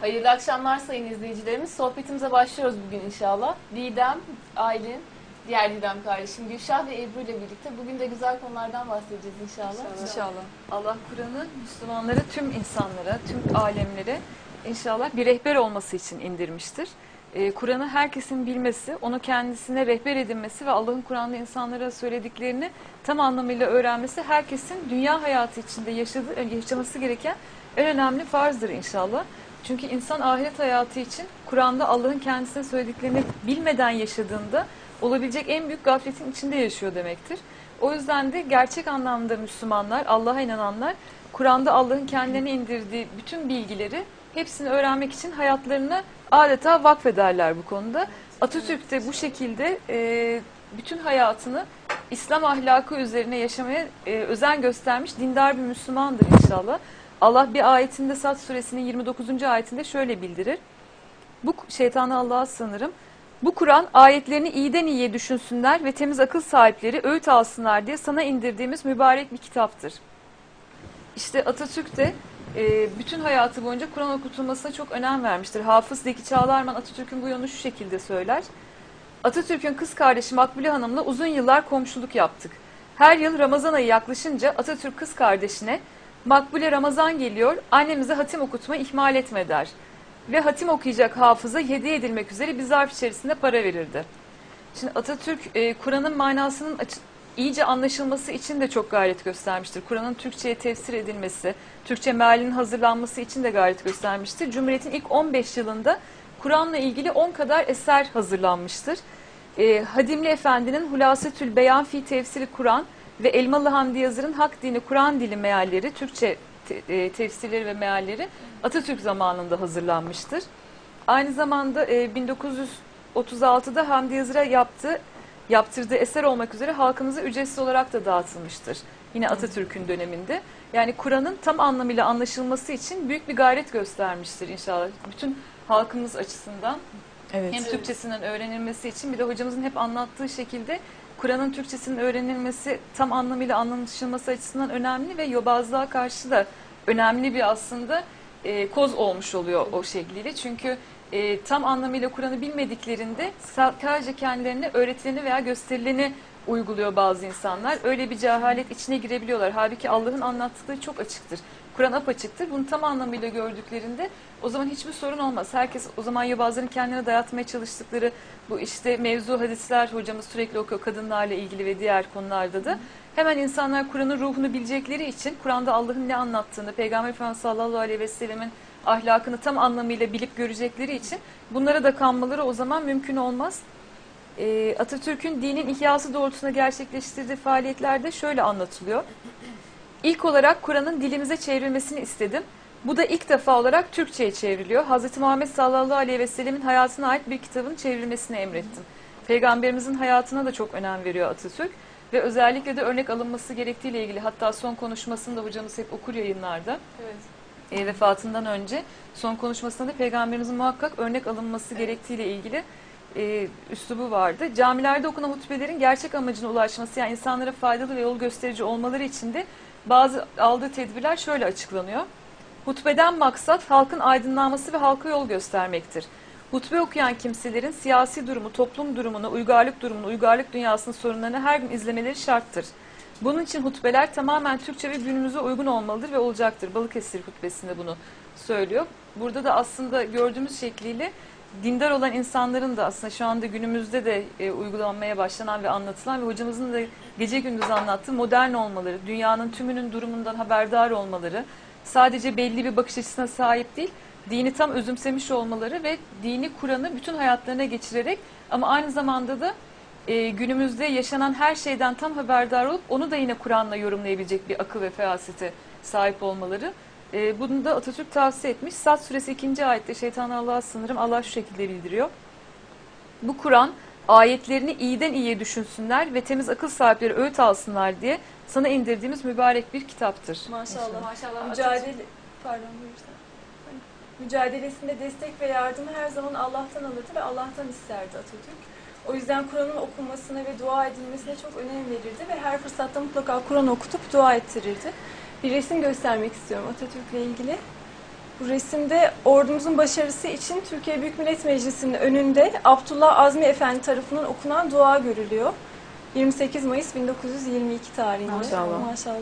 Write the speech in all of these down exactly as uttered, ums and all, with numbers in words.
Hayırlı akşamlar sayın izleyicilerimiz. Sohbetimize başlıyoruz bugün inşallah. Didem, Aylin, diğer Didem kardeşim Gülşah ve Ebru ile birlikte bugün de güzel konulardan bahsedeceğiz inşallah. İnşallah. İnşallah. Allah Kur'an'ı Müslümanlara, tüm insanlara, tüm alemlere inşallah bir rehber olması için indirmiştir. Ee, Kur'an'ı herkesin bilmesi, onu kendisine rehber edinmesi ve Allah'ın Kur'an'da insanlara söylediklerini tam anlamıyla öğrenmesi herkesin dünya hayatı içinde yaşadığı, yaşaması gereken en önemli farzdır inşallah. Çünkü insan ahiret hayatı için Kur'an'da Allah'ın kendisine söylediklerini bilmeden yaşadığında olabilecek en büyük gafletin içinde yaşıyor demektir. O yüzden de gerçek anlamda Müslümanlar, Allah'a inananlar, Kur'an'da Allah'ın kendilerine indirdiği bütün bilgileri hepsini öğrenmek için hayatlarını adeta vakfederler bu konuda. Atatürk de bu şekilde e, bütün hayatını İslam ahlakı üzerine yaşamaya e, özen göstermiş dindar bir Müslümandır inşallah. Allah bir ayetinde Sad suresinin yirmi dokuzuncu ayetinde şöyle bildirir. Bu şeytanı Allah'a sığınırım. Bu Kur'an ayetlerini iyiden iyiye düşünsünler ve temiz akıl sahipleri öğüt alsınlar diye sana indirdiğimiz mübarek bir kitaptır. İşte Atatürk de e, bütün hayatı boyunca Kur'an okutulmasına çok önem vermiştir. Hafız Zeki Çağlarman Atatürk'ün bu yönünü şu şekilde söyler. Atatürk'ün kız kardeşi Makbule Hanım'la uzun yıllar komşuluk yaptık. Her yıl Ramazan ayı yaklaşınca Atatürk kız kardeşine Makbule Ramazan geliyor, annemize hatim okutmayı ihmal etme der. Ve hatim okuyacak hafıza hediye edilmek üzere bir zarf içerisinde para verirdi. Şimdi Atatürk e, Kur'an'ın manasının açı, iyice anlaşılması için de çok gayret göstermiştir. Kur'an'ın Türkçe'ye tefsir edilmesi, Türkçe mealinin hazırlanması için de gayret göstermiştir. Cumhuriyet'in ilk on beş yılında Kur'an'la ilgili on kadar eser hazırlanmıştır. E, Hadimli Efendi'nin Hulasetül Beyan fi Tefsiri Kur'an ve Elmalı Hamdi Yazır'ın Hak Dini Kur'an Dili mealleri, Türkçe te, e, tefsirleri ve mealleri Atatürk zamanında hazırlanmıştır. Aynı zamanda e, bin dokuz yüz otuz altıda Hamdi Yazır'a yaptığı, yaptırdığı eser olmak üzere halkımıza ücretsiz olarak da dağıtılmıştır. Yine Atatürk'ün döneminde. Yani Kur'an'ın tam anlamıyla anlaşılması için büyük bir gayret göstermiştir inşallah. Bütün halkımız açısından Evet. hem Türkçesinin öğrenilmesi için bir de hocamızın hep anlattığı şekilde Kur'an'ın Türkçesinin öğrenilmesi tam anlamıyla anlaşılması açısından önemli ve yobazlığa karşı da önemli bir aslında e, koz olmuş oluyor o şekliyle. Çünkü e, tam anlamıyla Kur'an'ı bilmediklerinde sadece kendilerine öğretileni veya gösterileni uyguluyor bazı insanlar. Öyle bir cehalet içine girebiliyorlar. Halbuki Allah'ın anlattığı çok açıktır. Kur'an apaçıktır. Bunu tam anlamıyla gördüklerinde o zaman hiçbir sorun olmaz. Herkes o zaman yobazların kendine dayatmaya çalıştıkları bu işte mevzu hadisler hocamız sürekli okuyor kadınlarla ilgili ve diğer konularda da. Hemen insanlar Kur'an'ın ruhunu bilecekleri için Kur'an'da Allah'ın ne anlattığını, Peygamber Efendimiz sallallahu aleyhi ve sellemin ahlakını tam anlamıyla bilip görecekleri için bunlara da kanmaları o zaman mümkün olmaz. Ee, Atatürk'ün dinin ihyası doğrultusunda gerçekleştirdiği faaliyetlerde şöyle anlatılıyor. İlk olarak Kur'an'ın dilimize çevrilmesini istedim. Bu da ilk defa olarak Türkçe'ye çevriliyor. Hazreti Muhammed sallallahu aleyhi ve sellemin hayatına ait bir kitabın çevrilmesini emrettim. Peygamberimizin hayatına da çok önem veriyor Atatürk. Ve özellikle de örnek alınması gerektiğiyle ilgili hatta son konuşmasında hocamız hep okur yayınlarda. Evet. E, vefatından önce son konuşmasında da Peygamberimizin muhakkak örnek alınması evet. gerektiğiyle ilgili e, üslubu vardı. Camilerde okunan hutbelerin gerçek amacına ulaşması yani insanlara faydalı ve yol gösterici olmaları için de bazı aldığı tedbirler şöyle açıklanıyor. Hutbeden maksat halkın aydınlanması ve halka yol göstermektir. Hutbe okuyan kimselerin siyasi durumu, toplum durumunu, uygarlık durumunu, uygarlık dünyasının sorunlarını her gün izlemeleri şarttır. Bunun için hutbeler tamamen Türkçe ve günümüze uygun olmalıdır ve olacaktır. Balıkesir hutbesinde bunu söylüyor. Burada da aslında gördüğümüz şekliyle dindar olan insanların da aslında şu anda günümüzde de e, uygulanmaya başlanan ve anlatılan ve hocamızın da gece gündüz anlattığı modern olmaları, dünyanın tümünün durumundan haberdar olmaları, sadece belli bir bakış açısına sahip değil, dini tam özümsemiş olmaları ve dini Kur'an'ı bütün hayatlarına geçirerek ama aynı zamanda da e, günümüzde yaşanan her şeyden tam haberdar olup onu da yine Kur'an'la yorumlayabilecek bir akıl ve ferasete sahip olmaları. E, bunu da Atatürk tavsiye etmiş. Sad suresi ikinci ayette şeytanı Allah'a sığınırım. Allah şu şekilde bildiriyor. Bu Kur'an ayetlerini iyiden iyiye düşünsünler ve temiz akıl sahipleri öğüt alsınlar diye sana indirdiğimiz mübarek bir kitaptır. Maşallah. Maşallah. Mücadele, pardon buyursan. Mücadelesinde destek ve yardımı her zaman Allah'tan alırdı ve Allah'tan isterdi Atatürk. O yüzden Kur'an'ın okunmasına ve dua edilmesine çok önem verirdi ve her fırsatta mutlaka Kur'an okutup dua ettirirdi. Bir resim göstermek istiyorum Atatürk'le ilgili. Bu resimde ordumuzun başarısı için Türkiye Büyük Millet Meclisi'nin önünde Abdullah Azmi Efendi tarafından okunan dua görülüyor. yirmi sekiz Mayıs bin dokuz yüz yirmi iki tarihinde. Maşallah. Maşallah.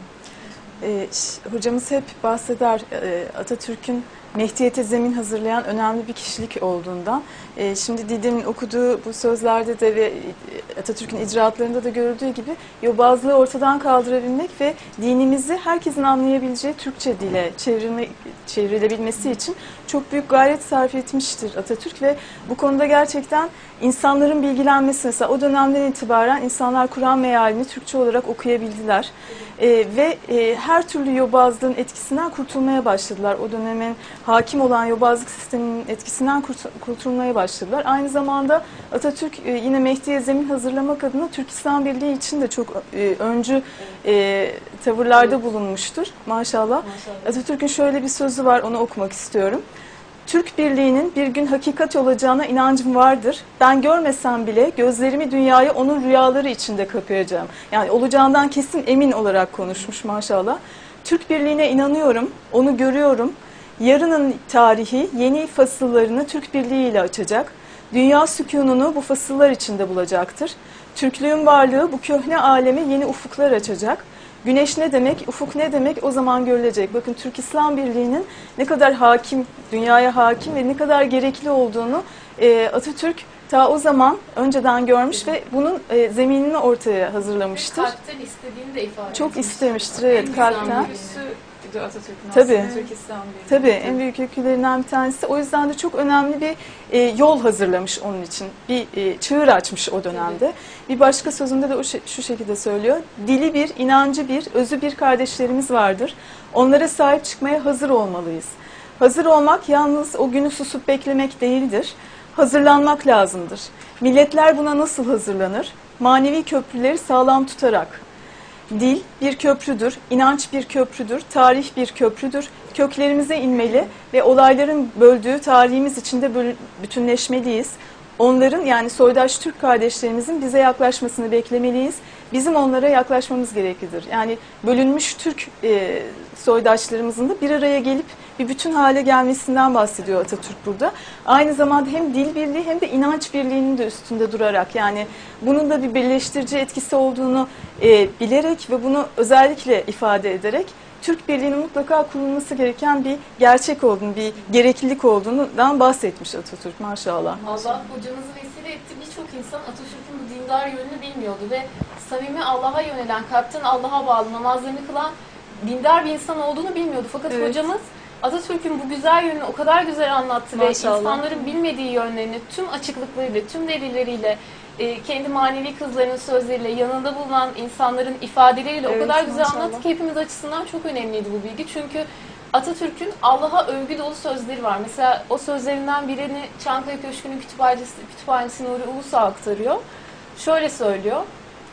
Ee, ş- hocamız hep bahseder e, Atatürk'ün Mehdiyete zemin hazırlayan önemli bir kişilik olduğundan. E, şimdi Didem'in okuduğu bu sözlerde de ve e, Atatürk'ün icraatlarında da görüldüğü gibi yobazlığı ortadan kaldırabilmek ve dinimizi herkesin anlayabileceği Türkçe dile çevrilme, çevrilebilmesi için çok büyük gayret sarf etmiştir Atatürk ve bu konuda gerçekten insanların bilgilenmesi, mesela o dönemden itibaren insanlar Kur'an mealini Türkçe olarak okuyabildiler. E, ve e, her türlü yobazlığın etkisinden kurtulmaya başladılar. O dönemin hakim olan yobazlık sisteminin etkisinden kurtulmaya başladılar. Aynı zamanda Atatürk e, yine Mehdi'ye zemin hazırlamak adına Türk İslam Birliği için de çok e, öncü e, tavırlarda bulunmuştur. Maşallah. Maşallah. Atatürk'ün şöyle bir sözü var, onu okumak istiyorum. Türk birliğinin bir gün hakikat olacağına inancım vardır. Ben görmesem bile gözlerimi dünyaya onun rüyaları içinde kapayacağım. Yani olacağından kesin emin olarak konuşmuş maşallah. Türk birliğine inanıyorum, onu görüyorum. Yarının tarihi yeni fasıllarını Türk birliği ile açacak. Dünya sükununu bu fasıllar içinde bulacaktır. Türklüğün varlığı bu köhne aleme yeni ufuklar açacak. Güneş ne demek, ufuk ne demek o zaman görülecek. Bakın Türk İslam Birliği'nin ne kadar hakim, dünyaya hakim ve ne kadar gerekli olduğunu e, Atatürk ta o zaman önceden görmüş ve bunun e, zeminini ortaya hazırlamıştır. Kalpten istediğini de ifade Çok etmiş. istemiştir, evet, kalpten. Atatürk'ün Tabii. aslında Türk İslam Birliği. Tabii en büyük öykülerinden bir tanesi. O yüzden de çok önemli bir e, yol hazırlamış onun için. Bir e, çığır açmış o dönemde. Bir başka sözünde de o şey, şu şekilde söylüyor. Dili bir, inancı bir, özü bir kardeşlerimiz vardır. Onlara sahip çıkmaya hazır olmalıyız. Hazır olmak yalnız o günü susup beklemek değildir. Hazırlanmak lazımdır. Milletler buna nasıl hazırlanır? Manevi köprüleri sağlam tutarak. Dil bir köprüdür, inanç bir köprüdür, tarih bir köprüdür. Köklerimize inmeli ve olayların böldüğü tarihimiz içinde böl- bütünleşmeliyiz. Onların, yani soydaş Türk kardeşlerimizin bize yaklaşmasını beklemeliyiz. Bizim onlara yaklaşmamız gereklidir. Yani bölünmüş Türk e, soydaşlarımızın da bir araya gelip bir bütün hale gelmesinden bahsediyor Atatürk burada. Aynı zamanda hem dil birliği hem de inanç birliğinin de üstünde durarak, yani bunun da bir birleştirici etkisi olduğunu e, bilerek ve bunu özellikle ifade ederek Türk Birliği'nin mutlaka kurulması gereken bir gerçek olduğunu, bir gereklilik olduğundan bahsetmiş Atatürk maşallah. Allah hocamızı vesile etti. Birçok insan Atatürk'ün bu dindar yönünü bilmiyordu ve samimi Allah'a yönelen, kalpten Allah'a bağlı, namazlarını kılan dindar bir insan olduğunu bilmiyordu. Fakat Evet. hocamız Atatürk'ün bu güzel yönünü o kadar güzel anlattı Maşallah. ve insanların bilmediği yönlerini tüm açıklıklarıyla, tüm delilleriyle, e, kendi manevi kızlarının sözleriyle, yanında bulunan insanların ifadeleriyle Evet, o kadar güzel maşallah. anlattı ki hepimiz açısından çok önemliydi bu bilgi. Çünkü Atatürk'ün Allah'a övgü dolu sözleri var. Mesela o sözlerinden birini Çankaya Köşkü'nün kütüphanesi, kütüphanesi Nuri Ulus'a aktarıyor. Şöyle söylüyor.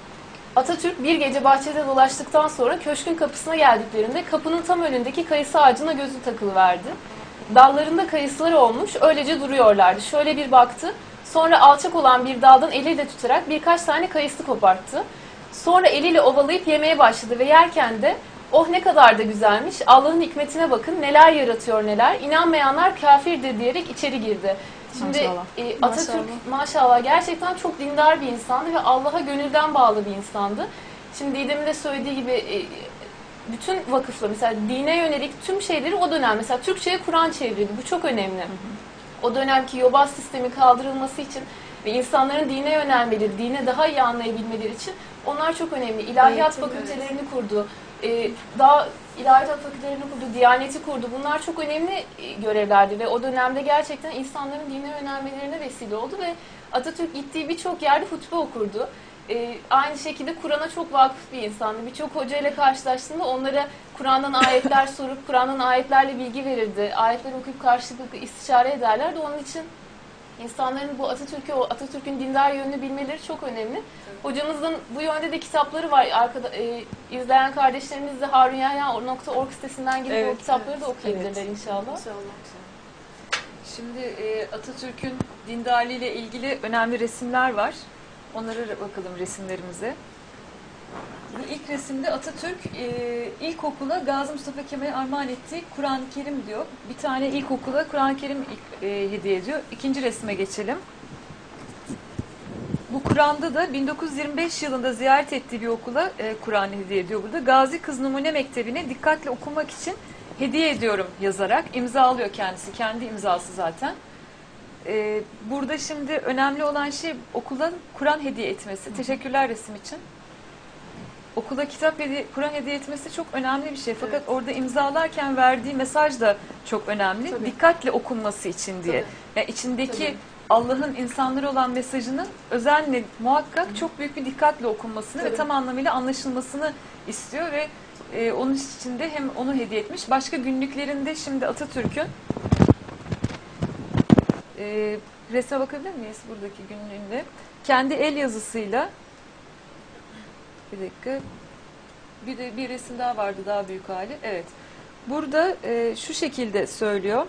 Atatürk bir gece bahçede dolaştıktan sonra köşkün kapısına geldiklerinde kapının tam önündeki kayısı ağacına gözü takılıverdi. Dallarında kayısılar olmuş, öylece duruyorlardı. Şöyle bir baktı, sonra alçak olan bir daldan eliyle tutarak birkaç tane kayısı koparttı. Sonra eliyle ovalayıp yemeye başladı ve yerken de oh ne kadar da güzelmiş, Allah'ın hikmetine bakın neler yaratıyor neler, İnanmayanlar kafirdir diyerek içeri girdi. Şimdi Maşallah. e, Atatürk maşallah. maşallah gerçekten çok dindar bir insandı ve Allah'a gönülden bağlı bir insandı. Şimdi Didem'in de söylediği gibi e, bütün vakıflar mesela dine yönelik tüm şeyleri o dönem mesela Türkçe'ye Kur'an çevrildi. Bu çok önemli. Hı hı. O dönemki yobaz sistemi kaldırılması için ve insanların dine yönelmeleri, dine daha iyi anlayabilmeleri için onlar çok önemli. İlahiyat Evet, fakültelerini evet. kurdu. Ee, daha ilahiyat fakültelerini kurdu, Diyaneti kurdu. Bunlar çok önemli görevlerdi ve o dönemde gerçekten insanların dine yönelmelerine vesile oldu ve Atatürk gittiği birçok yerde hutbe okurdu. Ee, aynı şekilde Kur'an'a çok vakıf bir insandı. Birçok hoca ile karşılaştığında onlara Kur'an'dan ayetler sorup Kur'an'dan ayetlerle bilgi verirdi. Ayetleri okuyup karşılıklı istişare ederlerdi. Onun için İnsanların bu Atatürk'ü, Atatürk'ün dindar yönünü bilmeleri çok önemli. Evet. Hocamızın bu yönde de kitapları var. Arkada, e, izleyen kardeşlerimiz de harun yahya nokta org sitesinden girip evet, o kitapları evet. da okuyabilirler evet. inşallah. İnşallah. Şimdi e, Atatürk'ün dindarlığıyla ilgili önemli resimler var. Onlara bakalım resimlerimize. Bu ilk resimde Atatürk e, ilkokula Gazi Mustafa Kemal'e armağan ettiği Kur'an-ı Kerim diyor. Bir tane ilkokula Kur'an-ı Kerim e, hediye ediyor. İkinci resme geçelim. Bu Kur'an'da da bin dokuz yüz yirmi beş yılında ziyaret ettiği bir okula e, Kur'an hediye ediyor burada. Gazi Kız Numune Mektebi'ne dikkatle okumak için hediye ediyorum yazarak imzalıyor kendisi. Kendi imzası zaten. E, burada şimdi önemli olan şey okula Kur'an hediye etmesi. Teşekkürler resim için. Okula kitap hediye, Kur'an hediye etmesi çok önemli bir şey. Fakat evet, orada imzalarken verdiği mesaj da çok önemli. Tabii. Dikkatle okunması için diye. Yani içindeki Tabii. Allah'ın insanlara olan mesajının özenle muhakkak Hı. çok büyük bir dikkatle okunmasını Tabii. ve tam anlamıyla anlaşılmasını istiyor ve e, onun için de hem onu hediye etmiş. Başka günlüklerinde şimdi Atatürk'ün e, resme bakabilir miyiz buradaki günlüğünde? Kendi el yazısıyla bir dakika. Bir de bir resim daha vardı, daha büyük hali. Evet. Burada e, şu şekilde söylüyor.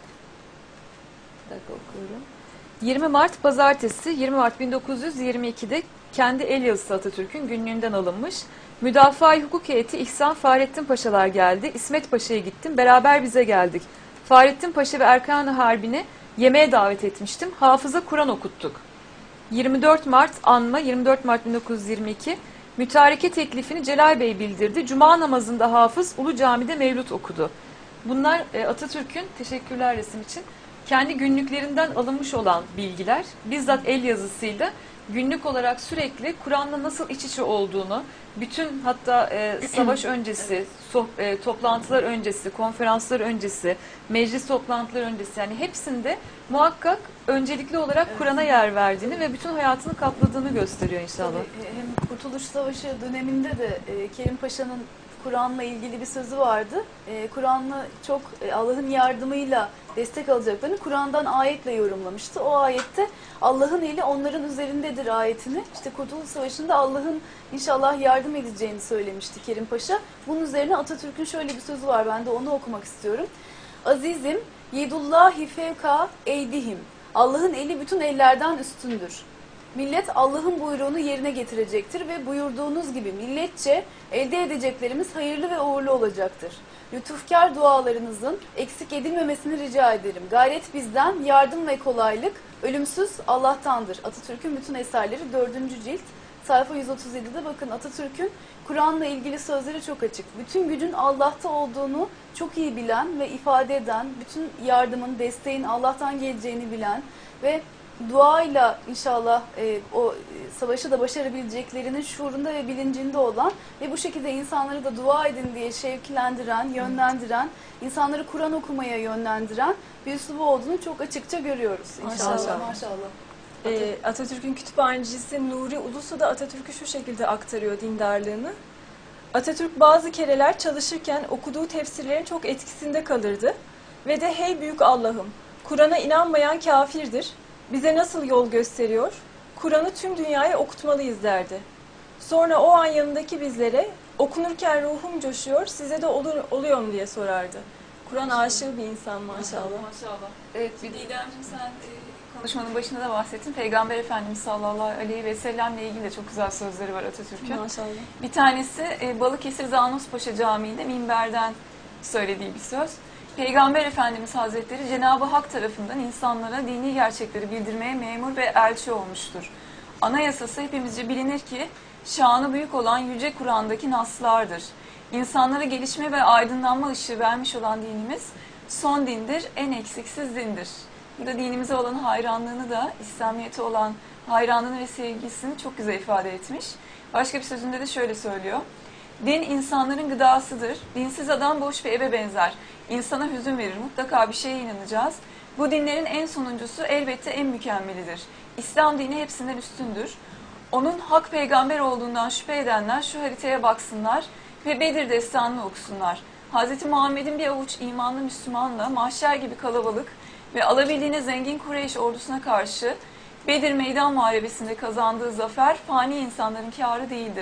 Bir dakika okuyorum. yirmi Mart Pazartesi, yirmi Mart bin dokuz yüz yirmi iki'de kendi el yazısı Atatürk'ün günlüğünden alınmış. Müdafaa-i hukuk heyeti İhsan Fahrettin Paşalar geldi. İsmet Paşa'ya gittim. Beraber bize geldik. Fahrettin Paşa ve Erkan-ı Harbi'ni yemeğe davet etmiştim. Hafıza Kur'an okuttuk. yirmi dört Mart anma, yirmi dört Mart bin dokuz yüz yirmi iki mütareke teklifini Celal Bey bildirdi. Cuma namazında hafız Ulu Cami'de mevlüt okudu. Bunlar e, Atatürk'ün, teşekkürler resim için, kendi günlüklerinden alınmış olan bilgiler. Bizzat el yazısıyla günlük olarak sürekli Kur'an'la nasıl iç içe olduğunu, bütün hatta e, savaş öncesi, soh, e, toplantılar öncesi, konferanslar öncesi, meclis toplantıları öncesi, yani hepsinde muhakkak öncelikli olarak evet, Kur'an'a yer verdiğini ve bütün hayatını kapladığını gösteriyor inşallah. Tabii, hem Kurtuluş Savaşı döneminde de e, Kerim Paşa'nın Kur'an'la ilgili bir sözü vardı. E, Kur'an'la çok e, Allah'ın yardımıyla destek alacaklarını Kur'an'dan ayetle yorumlamıştı. O ayette Allah'ın eli onların üzerindedir ayetini. İşte Kurtuluş Savaşı'nda Allah'ın inşallah yardım edeceğini söylemişti Kerim Paşa. Bunun üzerine Atatürk'ün şöyle bir sözü var. Ben de onu okumak istiyorum. Azizim, yedullahi fevka eydihim. Allah'ın eli bütün ellerden üstündür. Millet Allah'ın buyruğunu yerine getirecektir ve buyurduğunuz gibi milletçe elde edeceklerimiz hayırlı ve uğurlu olacaktır. Lütufkar dualarınızın eksik edilmemesini rica ederim. Gayret bizden, yardım ve kolaylık ölümsüz Allah'tandır. Atatürk'ün bütün eserleri dördüncü cilt. Sayfa yüz otuz yedi'de bakın Atatürk'ün Kur'an'la ilgili sözleri çok açık. Bütün gücün Allah'ta olduğunu çok iyi bilen ve ifade eden, bütün yardımın, desteğin Allah'tan geleceğini bilen ve duayla inşallah e, o savaşı da başarabileceklerinin şuurunda ve bilincinde olan ve bu şekilde insanları da dua edin diye şevkilendiren, yönlendiren, insanları Kur'an okumaya yönlendiren bir üslubu olduğunu çok açıkça görüyoruz inşallah. Maşallah. Maşallah. Ee, Atatürk'ün kütüphanecisi Nuri Ulusu da Atatürk'ü şu şekilde aktarıyor dindarlığını. Atatürk bazı kereler çalışırken okuduğu tefsirlerin çok etkisinde kalırdı ve de hey büyük Allah'ım, Kur'an'a inanmayan kafirdir. Bize nasıl yol gösteriyor? Kur'an'ı tüm dünyaya okutmalıyız derdi. Sonra o an yanındaki bizlere okunurken ruhum coşuyor, size de olur, oluyor mu diye sorardı. Kur'an aşığı bir insan maşallah. Maşallah. Evet, bir Didemciğim sen e, konuşmanın başında da bahsettin. Peygamber Efendimiz sallallahu aleyhi ve sellem'le ilgili de çok güzel sözleri var Atatürk'ün. Maşallah. Bir tanesi e, Balıkesir Zanospaşa Camii'nde minberden söylediği bir söz. Peygamber Efendimiz Hazretleri Cenab-ı Hak tarafından insanlara dini gerçekleri bildirmeye memur ve elçi olmuştur. Anayasası hepimizce bilinir ki şanı büyük olan Yüce Kur'an'daki naslardır. İnsanlara gelişme ve aydınlanma ışığı vermiş olan dinimiz son dindir, en eksiksiz dindir. Burada dinimize olan hayranlığını da, İslamiyet'e olan hayranlığını ve sevgisini çok güzel ifade etmiş. Başka bir sözünde de şöyle söylüyor. Din insanların gıdasıdır. Dinsiz adam boş bir eve benzer. İnsana hüzün verir. Mutlaka bir şeye inanacağız. Bu dinlerin en sonuncusu elbette en mükemmelidir. İslam dini hepsinden üstündür. Onun hak peygamber olduğundan şüphe edenler şu haritaya baksınlar ve Bedir destanını okusunlar. Hz. Muhammed'in bir avuç imanlı Müslümanla mahşer gibi kalabalık ve alabildiğine zengin Kureyş ordusuna karşı Bedir Meydan Muharebesi'nde kazandığı zafer fani insanların kârı değildir.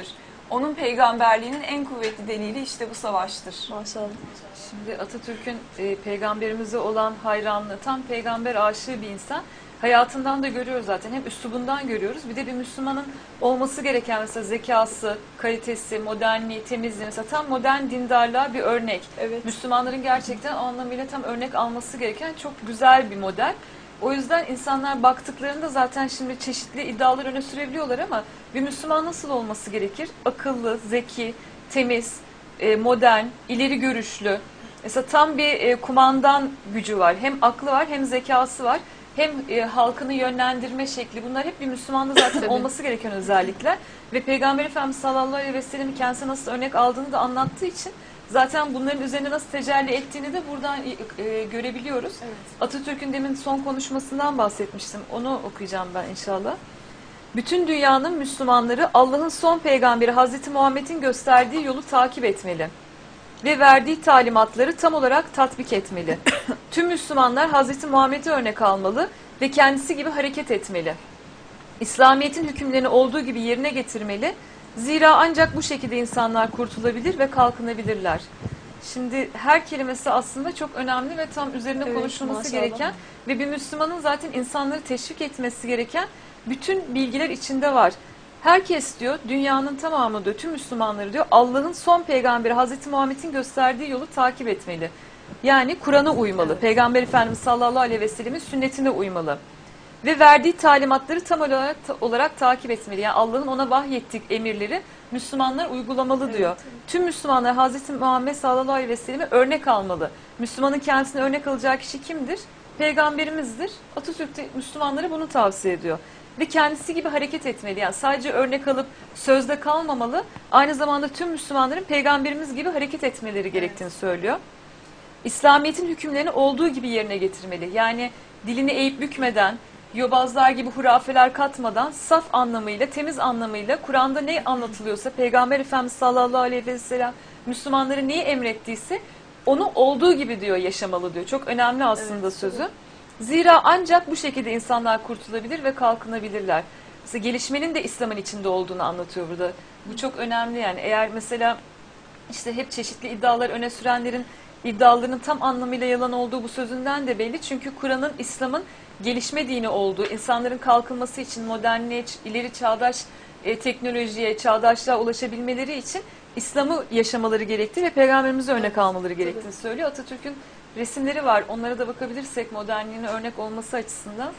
Onun peygamberliğinin en kuvvetli delili işte bu savaştır. Maşallah. Şimdi Atatürk'ün e, peygamberimize olan hayranlığı, tam peygamber aşığı bir insan. Hayatından da görüyoruz zaten. Hem üslubundan görüyoruz. Bir de bir Müslümanın olması gereken mesela zekası, kalitesi, modernliği, temizliği. Mesela tam modern dindarlığa bir örnek. Evet. Müslümanların gerçekten o anlamıyla tam örnek alması gereken çok güzel bir model. O yüzden insanlar baktıklarında zaten şimdi çeşitli iddialar öne sürebiliyorlar ama bir Müslüman nasıl olması gerekir? Akıllı, zeki, temiz, e, modern, ileri görüşlü. Mesela tam bir e, kumandan gücü var. Hem aklı var hem zekası var. Hem e, halkını yönlendirme şekli. Bunlar hep bir Müslümanda zaten olması gereken özellikler. Ve Peygamber Efendimiz sallallahu aleyhi ve sellem'in kendisine nasıl örnek aldığını da anlattığı için zaten bunların üzerinde nasıl tecelli ettiğini de buradan e, görebiliyoruz. Evet. Atatürk'ün demin son konuşmasından bahsetmiştim. Onu okuyacağım ben inşallah. Bütün dünyanın Müslümanları Allah'ın son peygamberi Hazreti Muhammed'in gösterdiği yolu takip etmeli ve verdiği talimatları tam olarak tatbik etmeli. Tüm Müslümanlar Hazreti Muhammed'i örnek almalı ve kendisi gibi hareket etmeli. İslamiyet'in hükümlerini olduğu gibi yerine getirmeli. Zira ancak bu şekilde insanlar kurtulabilir ve kalkınabilirler. Şimdi her kelimesi aslında çok önemli ve tam üzerine Evet, konuşulması maşallah. gereken ve bir Müslümanın zaten insanları teşvik etmesi gereken bütün bilgiler içinde var. Herkes diyor, dünyanın tamamı diyor, tüm Müslümanları diyor, Allah'ın son peygamberi Hazreti Muhammed'in gösterdiği yolu takip etmeli. Yani Kur'an'a uymalı. Evet. Peygamber Efendimiz sallallahu aleyhi ve sellemin sünnetine uymalı. Ve verdiği talimatları tam olarak, olarak takip etmeli. Yani Allah'ın ona vahyettiği emirleri Müslümanlar uygulamalı Evet, diyor. evet. Tüm Müslümanlar Hazreti Muhammed sallallahu aleyhi ve selleme örnek almalı. Müslümanın kendisine örnek alacağı kişi kimdir? Peygamberimizdir. Atatürk de Müslümanlara bunu tavsiye ediyor. Ve kendisi gibi hareket etmeli. Yani sadece örnek alıp sözde kalmamalı. Aynı zamanda tüm Müslümanların peygamberimiz gibi hareket etmeleri gerektiğini evet. söylüyor. İslamiyet'in hükümlerini olduğu gibi yerine getirmeli. Yani dilini eğip bükmeden, yobazlar gibi hurafeler katmadan saf anlamıyla, temiz anlamıyla Kur'an'da ne anlatılıyorsa, Peygamber Efendimiz sallallahu aleyhi ve sellem Müslümanları neyi emrettiyse onu olduğu gibi diyor yaşamalı diyor. Çok önemli aslında evet, sözü. Evet. Zira ancak bu şekilde insanlar kurtulabilir ve kalkınabilirler. Mesela gelişmenin de İslam'ın içinde olduğunu anlatıyor burada. Bu çok önemli yani. Eğer mesela işte hep çeşitli iddialar öne sürenlerin iddialarının tam anlamıyla yalan olduğu bu sözünden de belli. Çünkü Kur'an'ın İslam'ın gelişme dini olduğu, insanların kalkınması için modernliğe, ileri çağdaş e, teknolojiye, çağdaşlığa ulaşabilmeleri için İslam'ı yaşamaları gerektiği ve Peygamberimize örnek almaları gerektiğini söylüyor. Atatürk'ün resimleri var. Onlara da bakabilirsek modernliğine örnek olması açısından.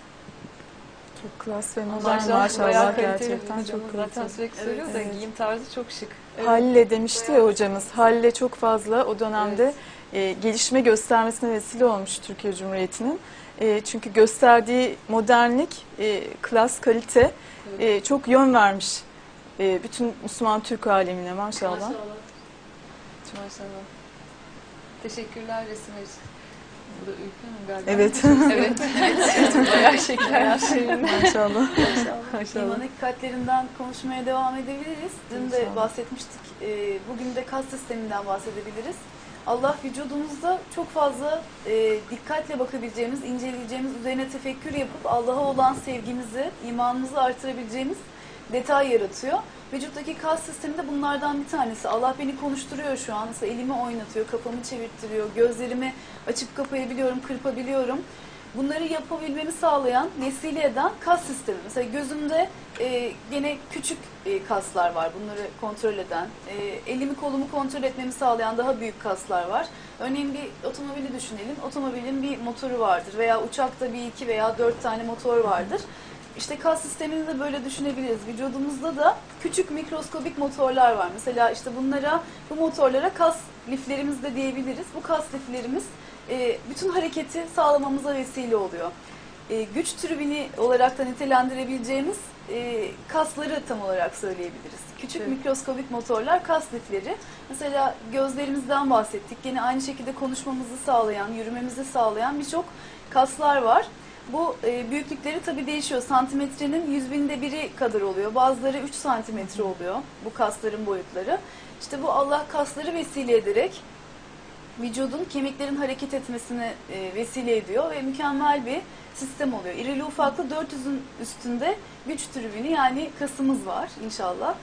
Çok klas ve modern Maşallah, maşallah gerçekten çok zaten klas. sürekli söylüyor Evet, da evet. giyim tarzı çok şık. Evet. Halle demişti ya hocamız. Halle çok fazla o dönemde evet. e, gelişme göstermesine vesile olmuş Türkiye Cumhuriyeti'nin. E, çünkü gösterdiği modernlik, e, klas, kalite e, çok yön vermiş. E, bütün Müslüman Türk alemine maşallah. Maşallah. Maşallah. Teşekkürler resimler için. Bu da Ülke Hanım galiba. Evet. Evet. Bayağı şeker. Maşallah. Maşallah. İman hakikatlerinden konuşmaya devam edebiliriz. Dün de bahsetmiştik. Ee, bugün de kas sisteminden bahsedebiliriz. Allah vücudumuzda çok fazla e, dikkatle bakabileceğimiz, inceleyeceğimiz, üzerine tefekkür yapıp Allah'a olan sevgimizi, imanımızı artırabileceğimiz detay yaratıyor. Vücuttaki kas sistemi de bunlardan bir tanesi. Allah beni konuşturuyor şu an. Mesela elimi oynatıyor, kafamı çevirttiriyor, gözlerimi açıp kapayabiliyorum, kırpabiliyorum. Bunları yapabilmemi sağlayan, vesile eden kas sistemi. Mesela gözümde e, gene küçük e, kaslar var, bunları kontrol eden. E, elimi kolumu kontrol etmemi sağlayan daha büyük kaslar var. Örneğin bir otomobili düşünelim. Otomobilin bir motoru vardır veya uçakta bir iki veya dört tane motor vardır. İşte kas sistemini de böyle düşünebiliriz. Vücudumuzda da küçük mikroskobik motorlar var. Mesela işte bunlara, bu motorlara kas liflerimiz de diyebiliriz. Bu kas liflerimiz e, bütün hareketi sağlamamıza vesile oluyor. E, güç tribini olarak da nitelendirebileceğimiz e, kasları tam olarak söyleyebiliriz. Küçük evet. mikroskobik motorlar kas lifleri. Mesela gözlerimizden bahsettik. Yine aynı şekilde konuşmamızı sağlayan, yürümemizi sağlayan birçok kaslar var. Bu e, büyüklükleri tabii değişiyor. Santimetrenin yüz binde biri kadar oluyor. Bazıları üç santimetre oluyor bu kasların boyutları. İşte bu Allah kasları vesile ederek vücudun, kemiklerin hareket etmesine e, vesile ediyor ve mükemmel bir sistem oluyor. İrili ufaklı dört yüzün üstünde güç tribünü yani kasımız var inşallah.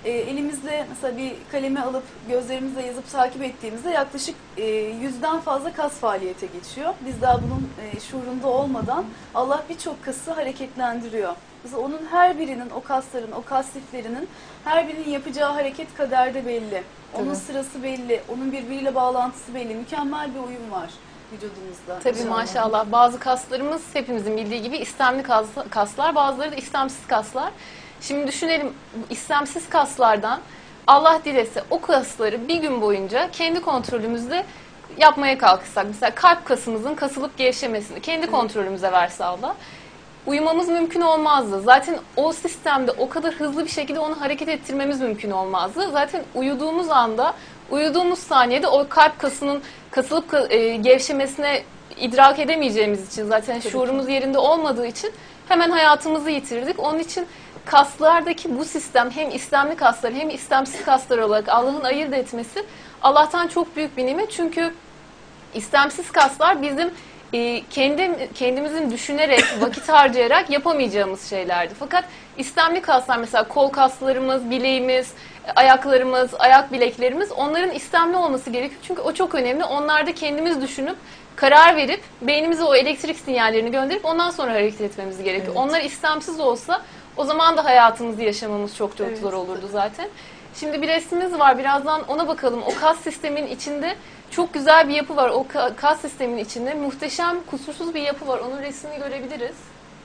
E, elimizle mesela bir kalemi alıp gözlerimizle yazıp takip ettiğimizde yaklaşık e, yüzden fazla kas faaliyete geçiyor. Biz daha bunun e, şuurunda olmadan Allah birçok kası hareketlendiriyor. Mesela onun her birinin, o kasların, o kas liflerinin her birinin yapacağı hareket kaderde belli. Onun Tabii. sırası belli, onun birbiriyle bağlantısı belli. Mükemmel bir uyum var vücudumuzda. Tabii İnşallah. maşallah. Bazı kaslarımız hepimizin bildiği gibi istemli kas- kaslar, bazıları da istemsiz kaslar. Şimdi düşünelim, bu istemsiz kaslardan Allah dilese o kasları bir gün boyunca kendi kontrolümüzde yapmaya kalkışsak, mesela kalp kasımızın kasılıp gevşemesini kendi kontrolümüze verse Allah, uyumamız mümkün olmazdı. Zaten o sistemde o kadar hızlı bir şekilde onu hareket ettirmemiz mümkün olmazdı. Zaten uyuduğumuz anda, uyuduğumuz saniyede o kalp kasının kasılıp e, gevşemesine idrak edemeyeceğimiz için, zaten şuurumuz yerinde olmadığı için hemen hayatımızı yitirirdik. Onun için kaslardaki bu sistem hem istemli kaslar hem istemsiz kaslar olarak Allah'ın ayırt etmesi Allah'tan çok büyük bir nimet. Çünkü istemsiz kaslar bizim e, kendi kendimizin düşünerek, vakit harcayarak yapamayacağımız şeylerdi. Fakat istemli kaslar, mesela kol kaslarımız, bileğimiz, ayaklarımız, ayak bileklerimiz, onların istemli olması gerekiyor. Çünkü o çok önemli. Onlarda kendimiz düşünüp karar verip beynimize o elektrik sinyallerini gönderip ondan sonra hareket etmemiz gerekiyor. Evet. Onlar istemsiz olsa o zaman da hayatımızı yaşamamız çok çok Evet. zor olurdu zaten. Şimdi bir resmimiz var. Birazdan ona bakalım. O kas sistemin içinde çok güzel bir yapı var. O ka- kas sistemin içinde muhteşem, kusursuz bir yapı var. Onun resmini görebiliriz.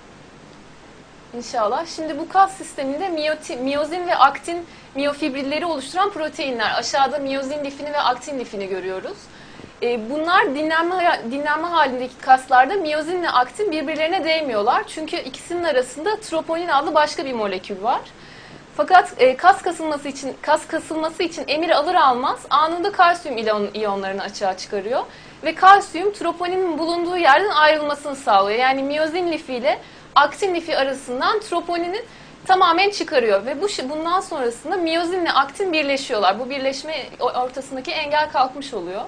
İnşallah. Şimdi bu kas sisteminde miyoti, miyozin ve aktin miyofibrilleri oluşturan proteinler. Aşağıda miyozin lifini ve aktin lifini görüyoruz. E, bunlar dinlenme, dinlenme halindeki kaslarda miyozinle aktin birbirlerine değmiyorlar. Çünkü ikisinin arasında troponin adlı başka bir molekül var. Fakat e, kas kasılması için kas kasılması için emir alır almaz anında kalsiyum iyon, iyonlarını açığa çıkarıyor ve kalsiyum troponinin bulunduğu yerden ayrılmasını sağlıyor. Yani miyozin lifi ile aktin lifi arasından troponinin tamamen çıkarıyor ve bu bundan sonrasında miyozinle aktin birleşiyorlar. Bu birleşme ortasındaki engel kalkmış oluyor.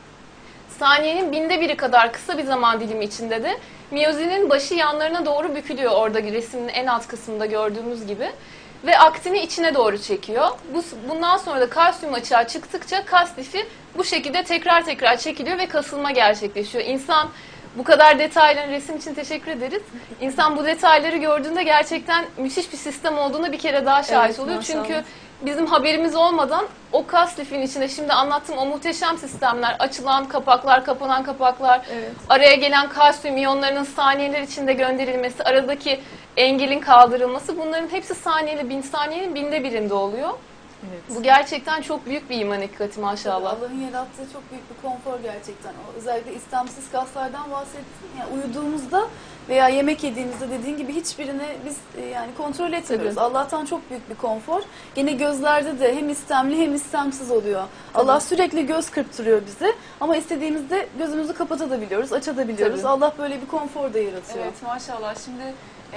Saniyenin binde biri kadar kısa bir zaman dilimi içinde de miyozinin başı yanlarına doğru bükülüyor, orada resmin en alt kısmında gördüğümüz gibi. Ve aktini içine doğru çekiyor. Bu, bundan sonra da kalsiyum açığa çıktıkça kas lifi bu şekilde tekrar tekrar çekiliyor ve kasılma gerçekleşiyor. İnsan bu kadar detaylı, resim için teşekkür ederiz. İnsan bu detayları gördüğünde gerçekten müthiş bir sistem olduğuna bir kere daha şahit Evet, oluyor. maşallah. Çünkü bizim haberimiz olmadan o kas lifinin içinde şimdi anlattığım o muhteşem sistemler, açılan kapaklar, kapanan kapaklar, Evet. araya gelen kalsiyum iyonlarının saniyeler içinde gönderilmesi, aradaki engelin kaldırılması, bunların hepsi saniyeli, bin saniyenin binde birinde oluyor. Evet. Bu gerçekten çok büyük bir iman hakikati maşallah. Allah'ın yarattığı çok büyük bir konfor gerçekten. O özellikle istemsiz kaslardan bahsettin. Yani uyuduğumuzda veya yemek yediğimizde dediğin gibi hiçbirini biz e, yani kontrol etmiyoruz. Tabii. Allah'tan çok büyük bir konfor. Gene gözlerde de hem istemli hem istemsiz oluyor. Allah sürekli göz kırptırıyor bizi ama istediğimizde gözümüzü kapatabiliyoruz, açabiliyoruz. Tabii. Allah böyle bir konfor da yaratıyor. Evet maşallah. Şimdi e,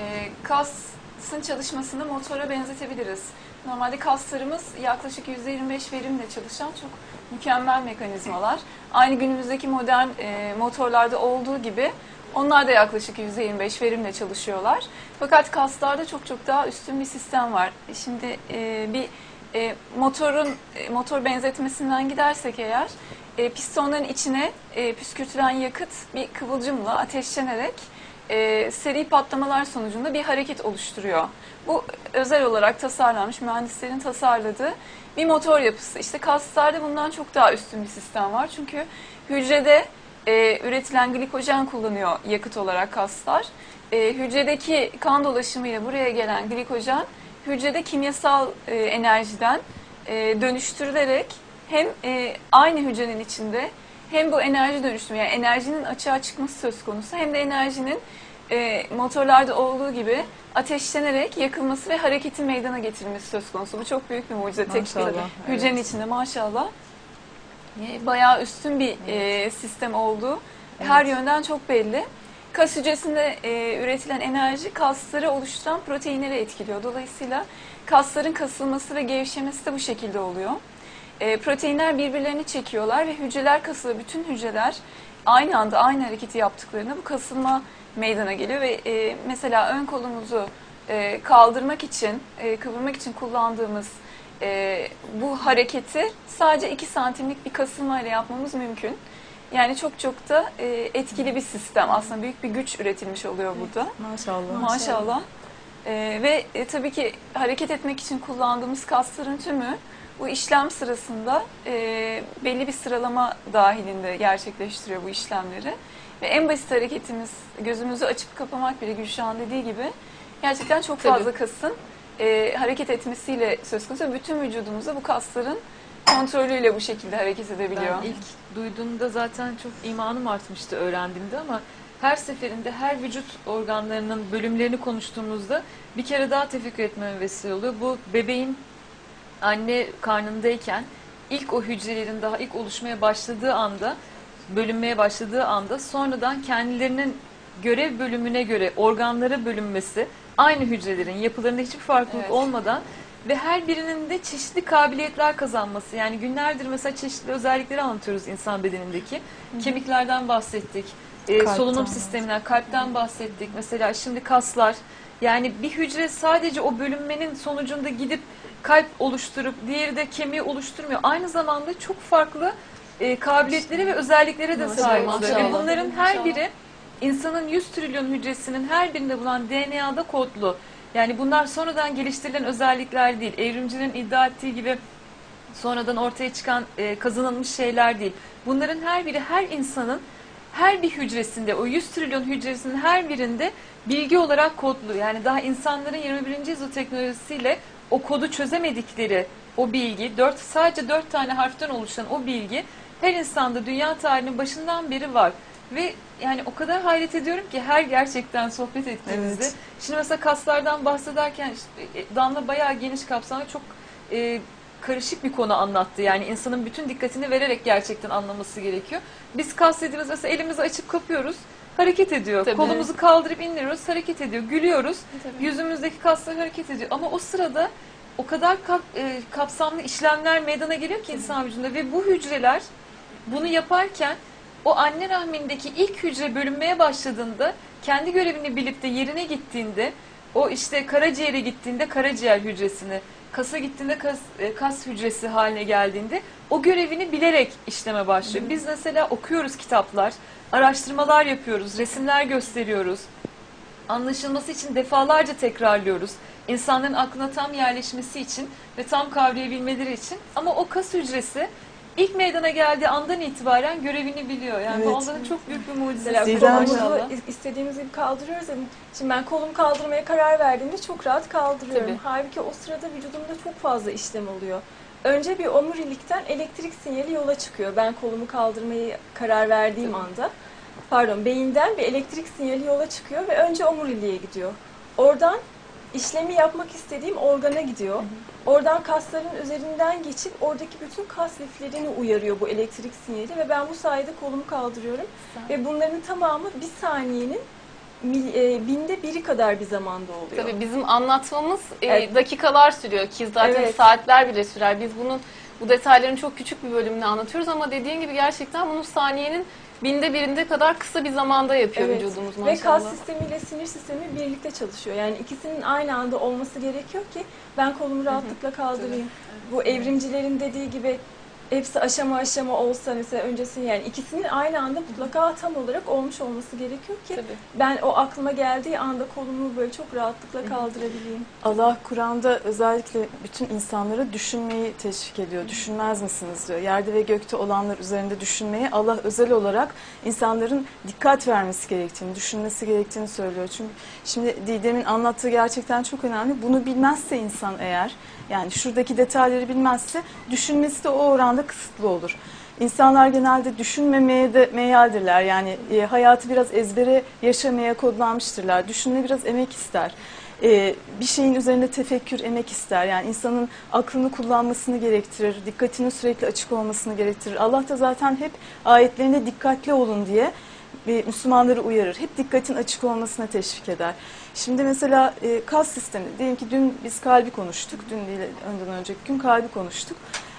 kasın çalışmasını motora benzetebiliriz. Normalde kaslarımız yaklaşık yüzde yirmi beş verimle çalışan çok mükemmel mekanizmalar. Aynı günümüzdeki modern e, motorlarda olduğu gibi onlar da yaklaşık yüzde yirmi beş verimle çalışıyorlar. Fakat kaslarda çok çok daha üstün bir sistem var. Şimdi e, bir e, motorun e, motor benzetmesinden gidersek eğer e, pistonların içine e, püskürtülen yakıt bir kıvılcımla ateşlenerek e, seri patlamalar sonucunda bir hareket oluşturuyor. Bu özel olarak tasarlanmış, mühendislerin tasarladığı bir motor yapısı. İşte kaslarda bundan çok daha üstün bir sistem var. Çünkü hücrede e, üretilen glikojen kullanıyor yakıt olarak kaslar. E, hücredeki kan dolaşımıyla buraya gelen glikojen hücrede kimyasal e, enerjiden e, dönüştürülerek hem e, aynı hücrenin içinde hem bu enerji dönüşümü, yani enerjinin açığa çıkması söz konusu, hem de enerjinin e, motorlarda olduğu gibi ateşlenerek yakılması ve hareketin meydana getirilmesi söz konusu. Bu çok büyük bir mucize. Tek bir Maşallah, hücrenin evet. içinde maşallah. E, Bayağı üstün bir e, sistem olduğu her yönden çok belli. Kas hücresinde e, üretilen enerji kasları oluşturan proteinleri etkiliyor. Dolayısıyla kasların kasılması ve gevşemesi de bu şekilde oluyor. E, proteinler birbirlerini çekiyorlar ve hücreler kasılıyor. Bütün hücreler aynı anda aynı hareketi yaptıklarında bu kasılma meydana geliyor ve e, mesela ön kolumuzu e, kaldırmak için, e, kıvırmak için kullandığımız e, bu hareketi sadece iki santimlik bir kasılmayla yapmamız mümkün. Yani çok çok da e, etkili bir sistem. Aslında büyük bir güç üretilmiş oluyor burada. Maşallah. Maşallah. E, ve e, tabii ki hareket etmek için kullandığımız kasların tümü bu işlem sırasında e, belli bir sıralama dahilinde gerçekleştiriyor bu işlemleri. Ve en basit hareketimiz, gözümüzü açıp kapamak bile, Gülşah'ın dediği gibi, gerçekten çok fazla Tabii. kasın e, hareket etmesiyle söz konusu. Bütün vücudumuzda bu kasların kontrolüyle bu şekilde hareket edebiliyor. Ben ilk duyduğumda zaten çok imanım artmıştı öğrendiğimde ama her seferinde her vücut organlarının bölümlerini konuştuğumuzda bir kere daha tefekkür etmeme vesile oluyor. Bu bebeğin anne karnındayken ilk o hücrelerin daha ilk oluşmaya başladığı anda, bölünmeye başladığı anda sonradan kendilerinin görev bölümüne göre organlara bölünmesi, aynı hücrelerin yapılarında hiçbir farklılık Evet. olmadan ve her birinin de çeşitli kabiliyetler kazanması. Yani günlerdir mesela çeşitli özellikleri anlatıyoruz insan bedenindeki. Kemiklerden bahsettik, e, Kalpten solunum sisteminden, kalpten bahsettik. Mesela şimdi kaslar. Yani bir hücre sadece o bölünmenin sonucunda gidip kalp oluşturup diğeri de kemiği oluşturmuyor. Aynı zamanda çok farklı e, kabiliyetlere ve özelliklere de sahip oluyor. Ve maşallah. bunların her biri insanın yüz trilyon hücresinin her birinde bulunan D N A'da kodlu. Yani bunlar sonradan geliştirilen özellikler değil. Evrimcilerin iddia ettiği gibi sonradan ortaya çıkan e, kazanılmış şeyler değil. Bunların her biri her insanın her bir hücresinde, o yüz trilyon hücresinin her birinde bilgi olarak kodlu. Yani daha insanların yirmi birinci yüzyıl teknolojisiyle o kodu çözemedikleri o bilgi, dört, sadece dört tane harften oluşan o bilgi her insanda dünya tarihinin başından beri var. Ve yani o kadar hayret ediyorum ki her gerçekten sohbet ettiğimizde. Evet. Şimdi mesela kaslardan bahsederken işte, e, Damla bayağı geniş kapsamlı, çok e, karışık bir konu anlattı. Yani insanın bütün dikkatini vererek gerçekten anlaması gerekiyor. Biz kas dediğimiz mesela elimizi açıp kapıyoruz, hareket ediyor. Tabii. Kolumuzu kaldırıp indiriyoruz, hareket ediyor. Gülüyoruz, Tabii. yüzümüzdeki kaslar hareket ediyor. Ama o sırada o kadar kap, e, kapsamlı işlemler meydana geliyor ki insan vücudunda ve bu hücreler bunu yaparken o anne rahmindeki ilk hücre bölünmeye başladığında, kendi görevini bilip de yerine gittiğinde, o işte karaciğere gittiğinde karaciğer hücresini, kasa gittiğinde kas, e, kas hücresi haline geldiğinde o görevini bilerek işleme başlıyor. Biz mesela okuyoruz kitaplar, araştırmalar yapıyoruz, resimler gösteriyoruz. Anlaşılması için defalarca tekrarlıyoruz. İnsanların aklına tam yerleşmesi için ve tam kavrayabilmeleri için. Ama o kas hücresi ilk meydana geldiği andan itibaren görevini biliyor. Yani Evet. bu Allah'ın çok büyük bir mucizesi. Mesela Zidane- kolumuzu Maşallah. istediğimiz gibi kaldırıyoruz ya. Şimdi ben kolumu kaldırmaya karar verdiğimde çok rahat kaldırıyorum. Tabii. Halbuki o sırada vücudumda çok fazla işlem oluyor. Önce bir omurilikten elektrik sinyali yola çıkıyor. Ben kolumu kaldırmayı karar verdiğim anda. Pardon, beyinden bir elektrik sinyali yola çıkıyor ve önce omuriliğe gidiyor. Oradan işlemi yapmak istediğim organa gidiyor. Oradan kasların üzerinden geçip oradaki bütün kas liflerini uyarıyor bu elektrik sinyali ve ben bu sayede kolumu kaldırıyorum. Ve bunların tamamı bir saniyenin mil- e, binde biri kadar bir zamanda oluyor. Tabii bizim anlatmamız e, Evet. dakikalar sürüyor ki zaten Evet. saatler bile sürer. Biz bunun bu detayların çok küçük bir bölümünü anlatıyoruz ama dediğin gibi gerçekten bunu saniyenin binde birinde kadar kısa bir zamanda yapıyor Evet. vücudumuz Ve maşallah. kas sistemiyle sinir sistemi birlikte çalışıyor. Yani ikisinin aynı anda olması gerekiyor ki ben kolumu rahatlıkla kaldırayım. Bu evrimcilerin dediği gibi hepsi aşama aşama olsa mesela öncesini, yani ikisinin aynı anda mutlaka tam olarak olmuş olması gerekiyor ki Tabii. ben o aklıma geldiği anda kolumu böyle çok rahatlıkla kaldırabileyim. Allah Kur'an'da özellikle bütün insanlara düşünmeyi teşvik ediyor. Düşünmez misiniz diyor. Yerde ve gökte olanlar üzerinde düşünmeyi Allah özel olarak insanların dikkat vermesi gerektiğini, düşünmesi gerektiğini söylüyor. Çünkü şimdi Didem'in anlattığı gerçekten çok önemli. Bunu bilmezse insan eğer, yani şuradaki detayları bilmezse düşünmesi de o oranda kısıtlı olur. İnsanlar genelde düşünmemeye de meyildirler. Yani e, hayatı biraz ezbere yaşamaya kodlanmıştırlar. Düşünme biraz emek ister. E, bir şeyin üzerinde tefekkür emek ister. Yani insanın aklını kullanmasını gerektirir. Dikkatinin sürekli açık olmasını gerektirir. Allah da zaten hep ayetlerinde dikkatli olun diye e, Müslümanları uyarır. Hep dikkatin açık olmasına teşvik eder. Şimdi mesela e, kas sistemi, diyelim ki dün biz kalbi konuştuk. Dün değil, önden önceki gün kalbi konuştuk.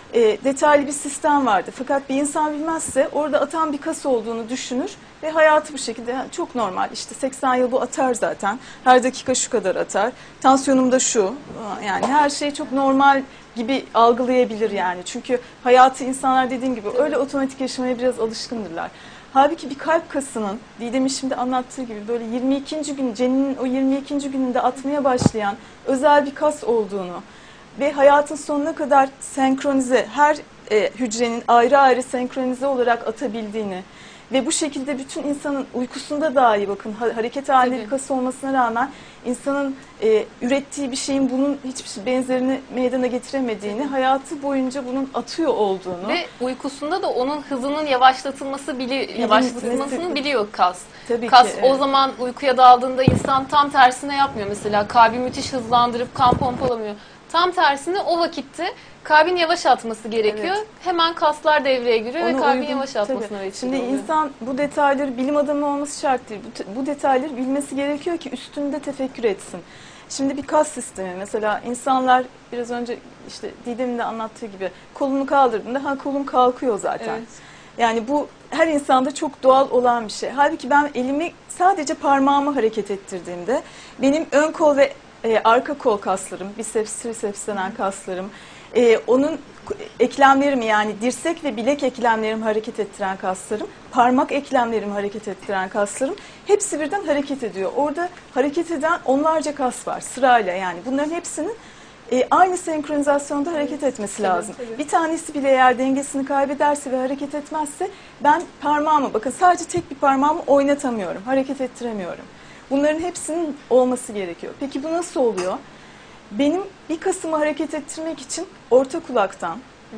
e, detaylı bir sistem vardı. Fakat bir insan bilmezse orada atan bir kas olduğunu düşünür ve hayatı bu şekilde yani çok normal. İşte seksen yıl bu atar zaten. Her dakika şu kadar atar. Tansiyonum da şu. Yani her şey çok normal gibi algılayabilir yani. Çünkü hayatı insanlar dediğim gibi öyle otomatik yaşamaya biraz alışkındırlar. Halbuki bir kalp kasının Didem'in şimdi anlattığı gibi böyle yirmi ikinci gün ceninin o yirmi ikinci gününde atmaya başlayan özel bir kas olduğunu ve hayatın sonuna kadar senkronize, her e, hücrenin ayrı ayrı senkronize olarak atabildiğini ve bu şekilde bütün insanın uykusunda dahi bakın hareket halinde bir kas olmasına rağmen insanın e, ürettiği bir şeyin bunun hiçbir benzerini meydana getiremediğini, hayatı boyunca bunun atıyor olduğunu ve uykusunda da onun hızının yavaşlatılması bili yavaşlatılmasını biliyor kas. Tabii kas ki, o evet. zaman uykuya daldığında insan tam tersine yapmıyor mesela. Kalbi müthiş hızlandırıp kan pompalamıyor. Tam tersine o vakitte kalbin yavaş atması gerekiyor. Evet. Hemen kaslar devreye giriyor Ona ve kalbin uygun, yavaş atmasına tabii. vesile Şimdi oluyor. insan bu detayları bilim adamı olması şart değil. Bu, bu detayları bilmesi gerekiyor ki üstünde tefekkür etsin. Şimdi bir kas sistemi mesela insanlar biraz önce işte Didem'in de anlattığı gibi kolunu kaldırdığında ha kolum kalkıyor zaten. Evet. Yani bu her insanda çok doğal olan bir şey. Halbuki ben elimi sadece parmağımı hareket ettirdiğimde benim ön kol ve e, arka kol kaslarım, biceps, triceps denen kaslarım, e, onun eklemlerimi yani dirsek ve bilek eklemlerimi hareket ettiren kaslarım, parmak eklemlerimi hareket ettiren kaslarım hepsi birden hareket ediyor. Orada hareket eden onlarca kas var sırayla yani bunların hepsinin e, aynı senkronizasyonda hareket etmesi lazım. tabii. Bir tanesi bile eğer dengesini kaybederse ve hareket etmezse ben parmağımı bakın sadece tek bir parmağımı oynatamıyorum, hareket ettiremiyorum. Bunların hepsinin olması gerekiyor. Peki bu nasıl oluyor? Benim bir kasımı hareket ettirmek için orta kulaktan, hı hı.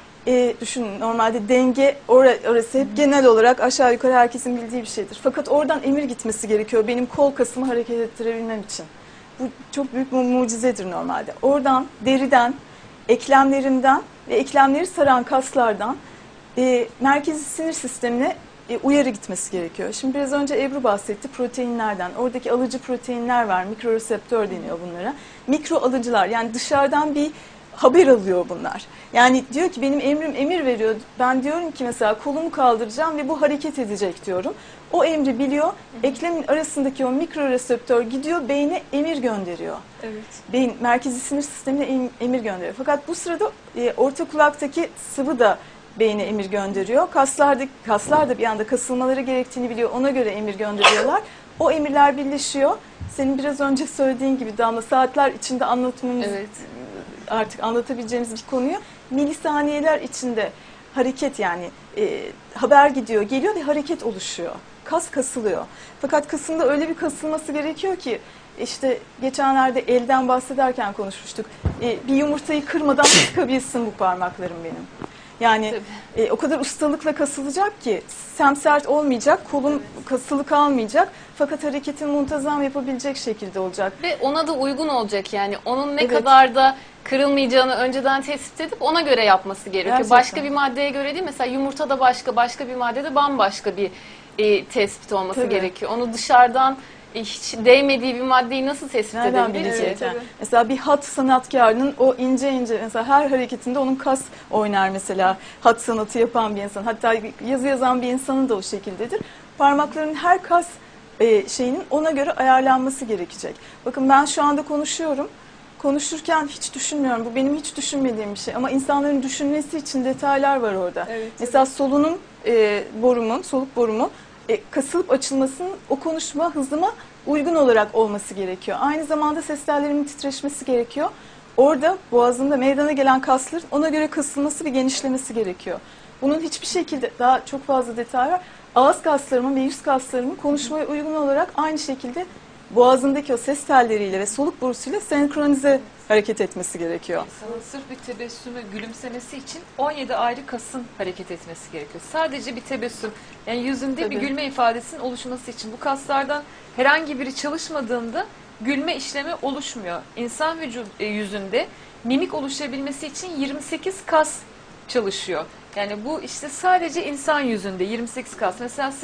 E, düşünün normalde denge or orası hep hı hı. genel olarak aşağı yukarı herkesin bildiği bir şeydir. Fakat oradan emir gitmesi gerekiyor benim kol kasımı hareket ettirebilmem için. Bu çok büyük bir mucizedir normalde. Oradan deriden, eklemlerimden ve eklemleri saran kaslardan e, merkezi sinir sistemine e, uyarı gitmesi gerekiyor. Şimdi biraz önce Ebru bahsetti proteinlerden. Oradaki alıcı proteinler var. Mikroreseptör deniyor bunlara. Mikro alıcılar yani dışarıdan bir haber alıyor bunlar. Yani diyor ki benim emrim emir veriyor. Ben diyorum ki mesela kolumu kaldıracağım ve bu hareket edecek diyorum. O emri biliyor. Eklemin arasındaki o mikroreseptör gidiyor beyne emir gönderiyor. Evet. Beyin merkezi sinir sistemine em, emir gönderiyor. Fakat bu sırada e, orta kulaktaki sıvı da beyne emir gönderiyor. Kaslar da, kaslar da bir anda kasılmaları gerektiğini biliyor. Ona göre emir gönderiyorlar. O emirler birleşiyor. Senin biraz önce söylediğin gibi Damla saatler içinde anlatmamız Evet. artık anlatabileceğimiz bir konuyu milisaniyeler içinde hareket yani e, haber gidiyor, geliyor ve hareket oluşuyor. Kas kasılıyor. Fakat kasında öyle bir kasılması gerekiyor ki işte geçenlerde elden bahsederken konuşmuştuk. E, bir yumurtayı kırmadan sıkabilsin bu parmaklarım benim. Yani e, o kadar ustalıkla kasılacak ki semsert olmayacak, kolum evet. kasılı kalmayacak fakat hareketini muntazam yapabilecek şekilde olacak. Ve ona da uygun olacak yani onun ne Evet. kadar da kırılmayacağını önceden tespit edip ona göre yapması gerekiyor. Gerçekten. Başka bir maddeye göre değil mesela yumurtada başka, başka bir maddede bambaşka bir e, tespit olması Tabii. gerekiyor. Onu dışarıdan hiç değmediği bir maddeyi nasıl tespit Nereden edebilir? bilecek? Evet. Yani? Mesela bir hat sanatkarının o ince ince mesela her hareketinde onun kas oynar mesela hat sanatı yapan bir insan. Hatta yazı yazan bir insanın da o şekildedir. Parmaklarının her kas e, şeyinin ona göre ayarlanması gerekecek. Bakın ben şu anda konuşuyorum. Konuşurken hiç düşünmüyorum. Bu benim hiç düşünmediğim bir şey. Ama insanların düşünmesi için detaylar var orada. Evet, mesela solunum e, borumun, soluk borumun e, kasılıp açılmasının o konuşma hızıma uygun olarak olması gerekiyor. Aynı zamanda ses tellerimin titreşmesi gerekiyor. Orada boğazımda meydana gelen kasların ona göre kasılması ve genişlemesi gerekiyor. Bunun hiçbir şekilde daha çok fazla detay var. Ağız kaslarımın ve yüz kaslarımın konuşmaya uygun olarak aynı şekilde boğazımdaki o ses telleriyle ve soluk borusuyla senkronize hareket etmesi gerekiyor. İnsanın sırf bir tebessümü gülümsemesi için on yedi ayrı kasın hareket etmesi gerekiyor. Sadece bir tebessüm, yani yüzünde Tabii. bir gülme ifadesinin oluşması için bu kaslardan herhangi biri çalışmadığında gülme işlemi oluşmuyor. İnsan vücudu yüzünde mimik oluşabilmesi için yirmi sekiz kas çalışıyor. Yani bu işte sadece insan yüzünde yirmi sekiz kas. Mesela siz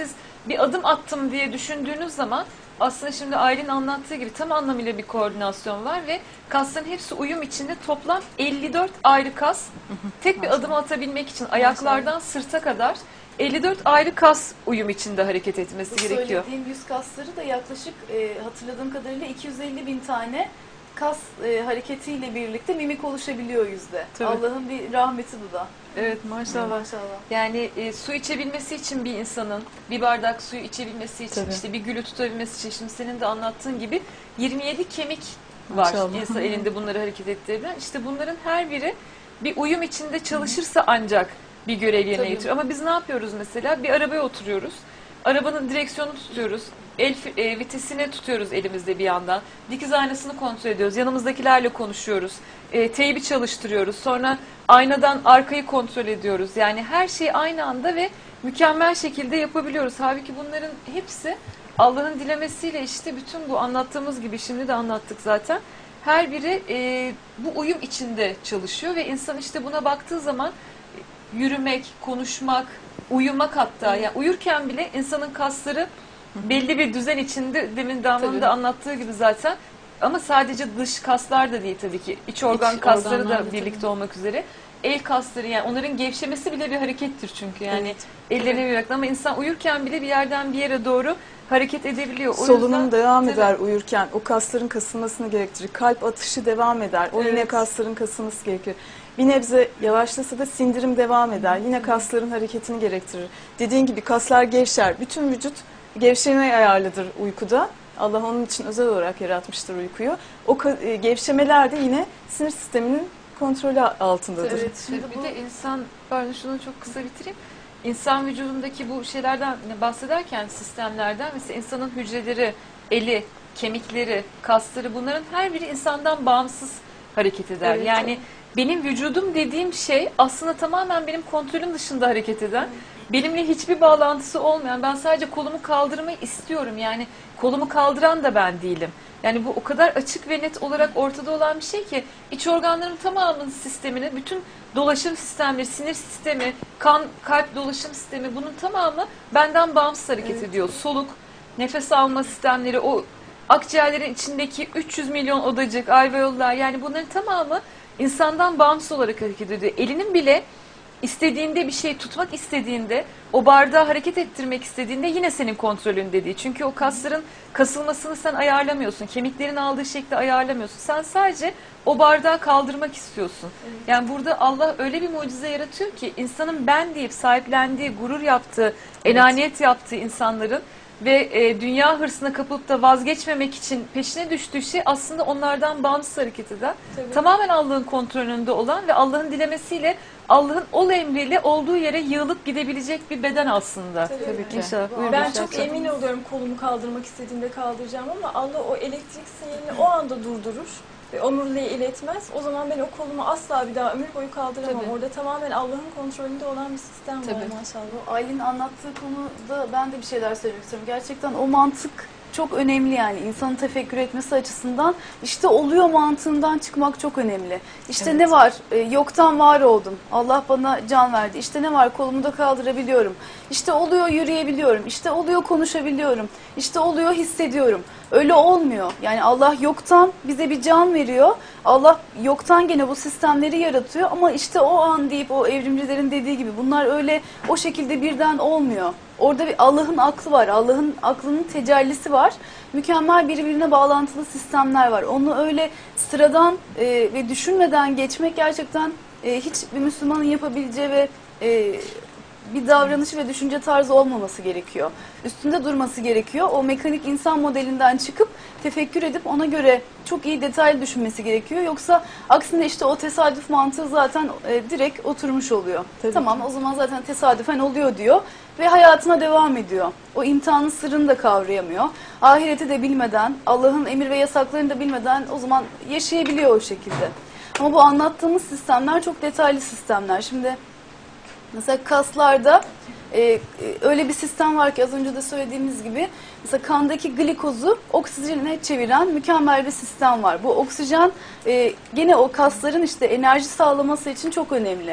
bir adım attım diye düşündüğünüz zaman aslında şimdi Aylin anlattığı gibi tam anlamıyla bir koordinasyon var ve kasların hepsi uyum içinde toplam elli dört ayrı kas. Tek bir adım atabilmek için ayaklardan sırta kadar elli dört ayrı kas uyum içinde hareket etmesi Bu gerekiyor. söylediğim yüz kasları da yaklaşık e, hatırladığım kadarıyla iki yüz elli bin tane kas e, hareketiyle birlikte mimik oluşabiliyor yüzde. Tabii. Allah'ın bir rahmeti bu da. Evet maşallah. Maşallah. Yani e, su içebilmesi için bir insanın bir bardak suyu içebilmesi için Tabii. işte bir gülü tutabilmesi için şimdi senin de anlattığın gibi yirmi yedi kemik var Maşallah. insan elinde bunları hareket ettirebilen. İşte bunların her biri bir uyum içinde çalışırsa ancak bir görev yerine Tabii. getiriyor. Ama biz ne yapıyoruz mesela? Bir arabaya oturuyoruz. Arabanın direksiyonunu tutuyoruz. El e, vitesini tutuyoruz elimizde bir yandan. Dikiz aynasını kontrol ediyoruz. Yanımızdakilerle konuşuyoruz. E, teybi çalıştırıyoruz. Sonra aynadan arkayı kontrol ediyoruz. Yani her şeyi aynı anda ve mükemmel şekilde yapabiliyoruz. Halbuki bunların hepsi Allah'ın dilemesiyle işte bütün bu anlattığımız gibi şimdi de anlattık zaten. Her biri e, bu uyum içinde çalışıyor ve insan işte buna baktığı zaman yürümek, konuşmak, uyumak hatta yani uyurken bile insanın kasları belli bir düzen içinde demin Damla'nın Tabii. da anlattığı gibi zaten ama sadece dış kaslar da değil tabii ki iç organ İç kasları organlar da da birlikte olmak üzere el kasları yani onların gevşemesi bile bir harekettir çünkü yani Evet. ellerine bir bakın ama insan uyurken bile bir yerden bir yere doğru hareket edebiliyor. O Solunum yüzden devam tabii. eder uyurken. O kasların kasılmasını gerektirir. Kalp atışı devam eder. O yine Evet. kasların kasılması gerekir. Bir nebze yavaşlasa da sindirim devam eder. Yine kasların hareketini gerektirir. Dediğin gibi kaslar gevşer. Bütün vücut gevşemeye ayarlıdır uykuda. Allah onun için özel olarak yaratmıştır uykuyu. O ka- e, gevşemeler de yine sinir sisteminin kontrolü altındadır. Evet, şimdi Tabii bu bir de insan, pardon şunu çok kısa bitireyim. İnsan vücudundaki bu şeylerden bahsederken sistemlerden mesela insanın hücreleri, eli, kemikleri, kasları bunların her biri insandan bağımsız hareket eder. Evet. Yani benim vücudum dediğim şey aslında tamamen benim kontrolüm dışında hareket eden, benimle hiçbir bağlantısı olmayan, ben sadece kolumu kaldırmayı istiyorum. Yani kolumu kaldıran da ben değilim. Yani bu o kadar açık ve net olarak ortada olan bir şey ki iç organların tamamının sistemini, bütün dolaşım sistemleri, sinir sistemi, kan, kalp dolaşım sistemi bunun tamamı benden bağımsız hareket ediyor. Soluk, nefes alma sistemleri, o akciğerlerin içindeki üç yüz milyon odacık, alveoller yani bunların tamamı insandan bağımsız olarak hareket ediyor. Elinin bile istediğinde bir şey tutmak istediğinde, o bardağı hareket ettirmek istediğinde yine senin kontrolünde değil. Çünkü o kasların kasılmasını sen ayarlamıyorsun. Kemiklerin aldığı şekli ayarlamıyorsun. Sen sadece o bardağı kaldırmak istiyorsun. Yani burada Allah öyle bir mucize yaratıyor ki insanın ben deyip sahiplendiği, gurur yaptığı, enaniyet yaptığı insanların ve e, dünya hırsına kapılıp da vazgeçmemek için peşine düştüğü şey aslında onlardan bağımsız hareket eden, Tabii. tamamen Allah'ın kontrolünde olan ve Allah'ın dilemesiyle Allah'ın ol emriyle olduğu yere yığılıp gidebilecek bir beden aslında. Tabii. Tabii ki. İnşallah. Buyurun Ben Gülşah çok Hanım. emin oluyorum kolumu kaldırmak istediğimde kaldıracağım ama Allah o elektrik sinyalini o anda durdurur ve omuriliğe iletmez. O zaman ben o kolumu asla bir daha ömür boyu kaldıramam. Tabii. Orada tamamen Allah'ın kontrolünde olan bir sistem var Tabii. maşallah. Bu Aylin'in anlattığı konuda ben de bir şeyler söylemek istiyorum. Gerçekten o mantık çok önemli yani insanın tefekkür etmesi açısından. İşte oluyor mantığından çıkmak çok önemli. İşte Evet. ne var? E, yoktan var oldum. Allah bana can verdi. İşte ne var? Kolumu da kaldırabiliyorum. İşte oluyor yürüyebiliyorum. İşte oluyor konuşabiliyorum. İşte oluyor hissediyorum. Öyle olmuyor. Yani Allah yoktan bize bir can veriyor. Allah yoktan gene bu sistemleri yaratıyor ama işte o an deyip o evrimcilerin dediği gibi bunlar öyle o şekilde birden olmuyor. Orada bir Allah'ın aklı var. Allah'ın aklının tecellisi var. Mükemmel birbirine bağlantılı sistemler var. Onu öyle sıradan e, ve düşünmeden geçmek gerçekten e, hiç bir Müslümanın yapabileceği ve e, bir davranışı ve düşünce tarzı olmaması gerekiyor. Üstünde durması gerekiyor. O mekanik insan modelinden çıkıp tefekkür edip ona göre çok iyi detaylı düşünmesi gerekiyor. Yoksa aksine işte o tesadüf mantığı zaten e, direkt oturmuş oluyor. Tabii Tamam o zaman zaten tesadüfen oluyor diyor ve hayatına devam ediyor. O imtihanın sırrını da kavrayamıyor. Ahireti de bilmeden, Allah'ın emir ve yasaklarını da bilmeden o zaman yaşayabiliyor o şekilde. Ama bu anlattığımız sistemler çok detaylı sistemler. Şimdi mesela kaslarda e, e, öyle bir sistem var ki az önce de söylediğimiz gibi mesela kandaki glikozu oksijene çeviren mükemmel bir sistem var. Bu oksijen e, gene o kasların işte enerji sağlaması için çok önemli.